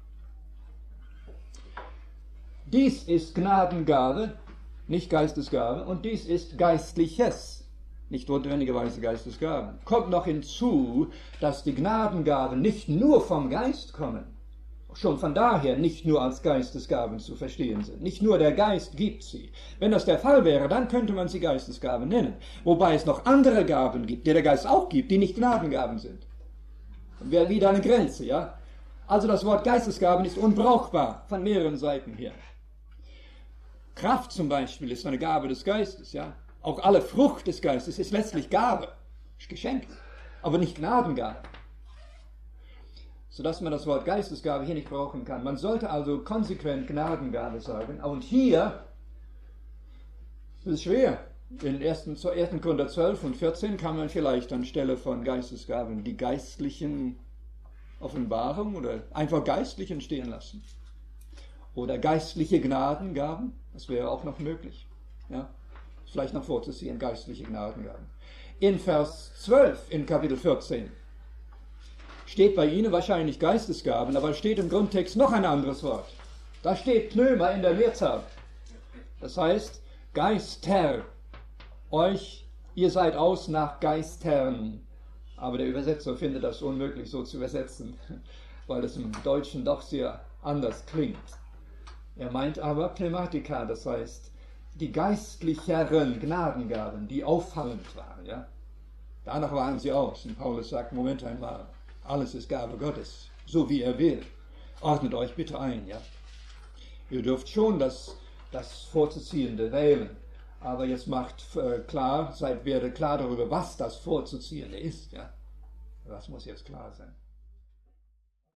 Dies ist Gnadengabe, nicht Geistesgabe, und dies ist Geistliches, nicht notwendigerweise Geistesgaben. Kommt noch hinzu, dass die Gnadengaben nicht nur vom Geist kommen, schon von daher nicht nur als Geistesgaben zu verstehen sind. Nicht nur der Geist gibt sie. Wenn das der Fall wäre, dann könnte man sie Geistesgaben nennen. Wobei es noch andere Gaben gibt, die der Geist auch gibt, die nicht Gnadengaben sind. Wäre wieder eine Grenze, ja? Also das Wort Geistesgaben ist unbrauchbar von mehreren Seiten her. Kraft zum Beispiel ist eine Gabe des Geistes, ja? Auch alle Frucht des Geistes ist letztlich Gabe, ist Geschenk, aber nicht Gnadengabe. Sodass man das Wort Geistesgabe hier nicht brauchen kann. Man sollte also konsequent Gnadengabe sagen. Und hier ist es schwer. In 1. Korinther 12 und 14 kann man vielleicht anstelle von Geistesgaben die geistlichen Offenbarungen oder einfach geistlichen stehen lassen. Oder geistliche Gnadengaben, das wäre auch noch möglich. Ja? Vielleicht noch vorzuziehen, geistliche Gnadengaben. In Vers 12 in Kapitel 14 steht bei Ihnen wahrscheinlich Geistesgaben, aber es steht im Grundtext noch ein anderes Wort. Da steht Pneuma in der Mehrzahl. Das heißt, Geister, ihr seid aus nach Geistern. Aber der Übersetzer findet das unmöglich so zu übersetzen, weil es im Deutschen doch sehr anders klingt. Er meint aber Pneumatika, das heißt, die geistlicheren Gnadengaben, die auffallend waren. Ja? Danach waren sie aus. Und Paulus sagt, Moment einmal, alles ist Gabe Gottes, so wie er will. Ordnet euch bitte ein, ja. Ihr dürft schon das Vorzuziehende wählen, aber jetzt macht klar, werdet klar darüber, was das Vorzuziehende ist, ja. Das muss jetzt klar sein.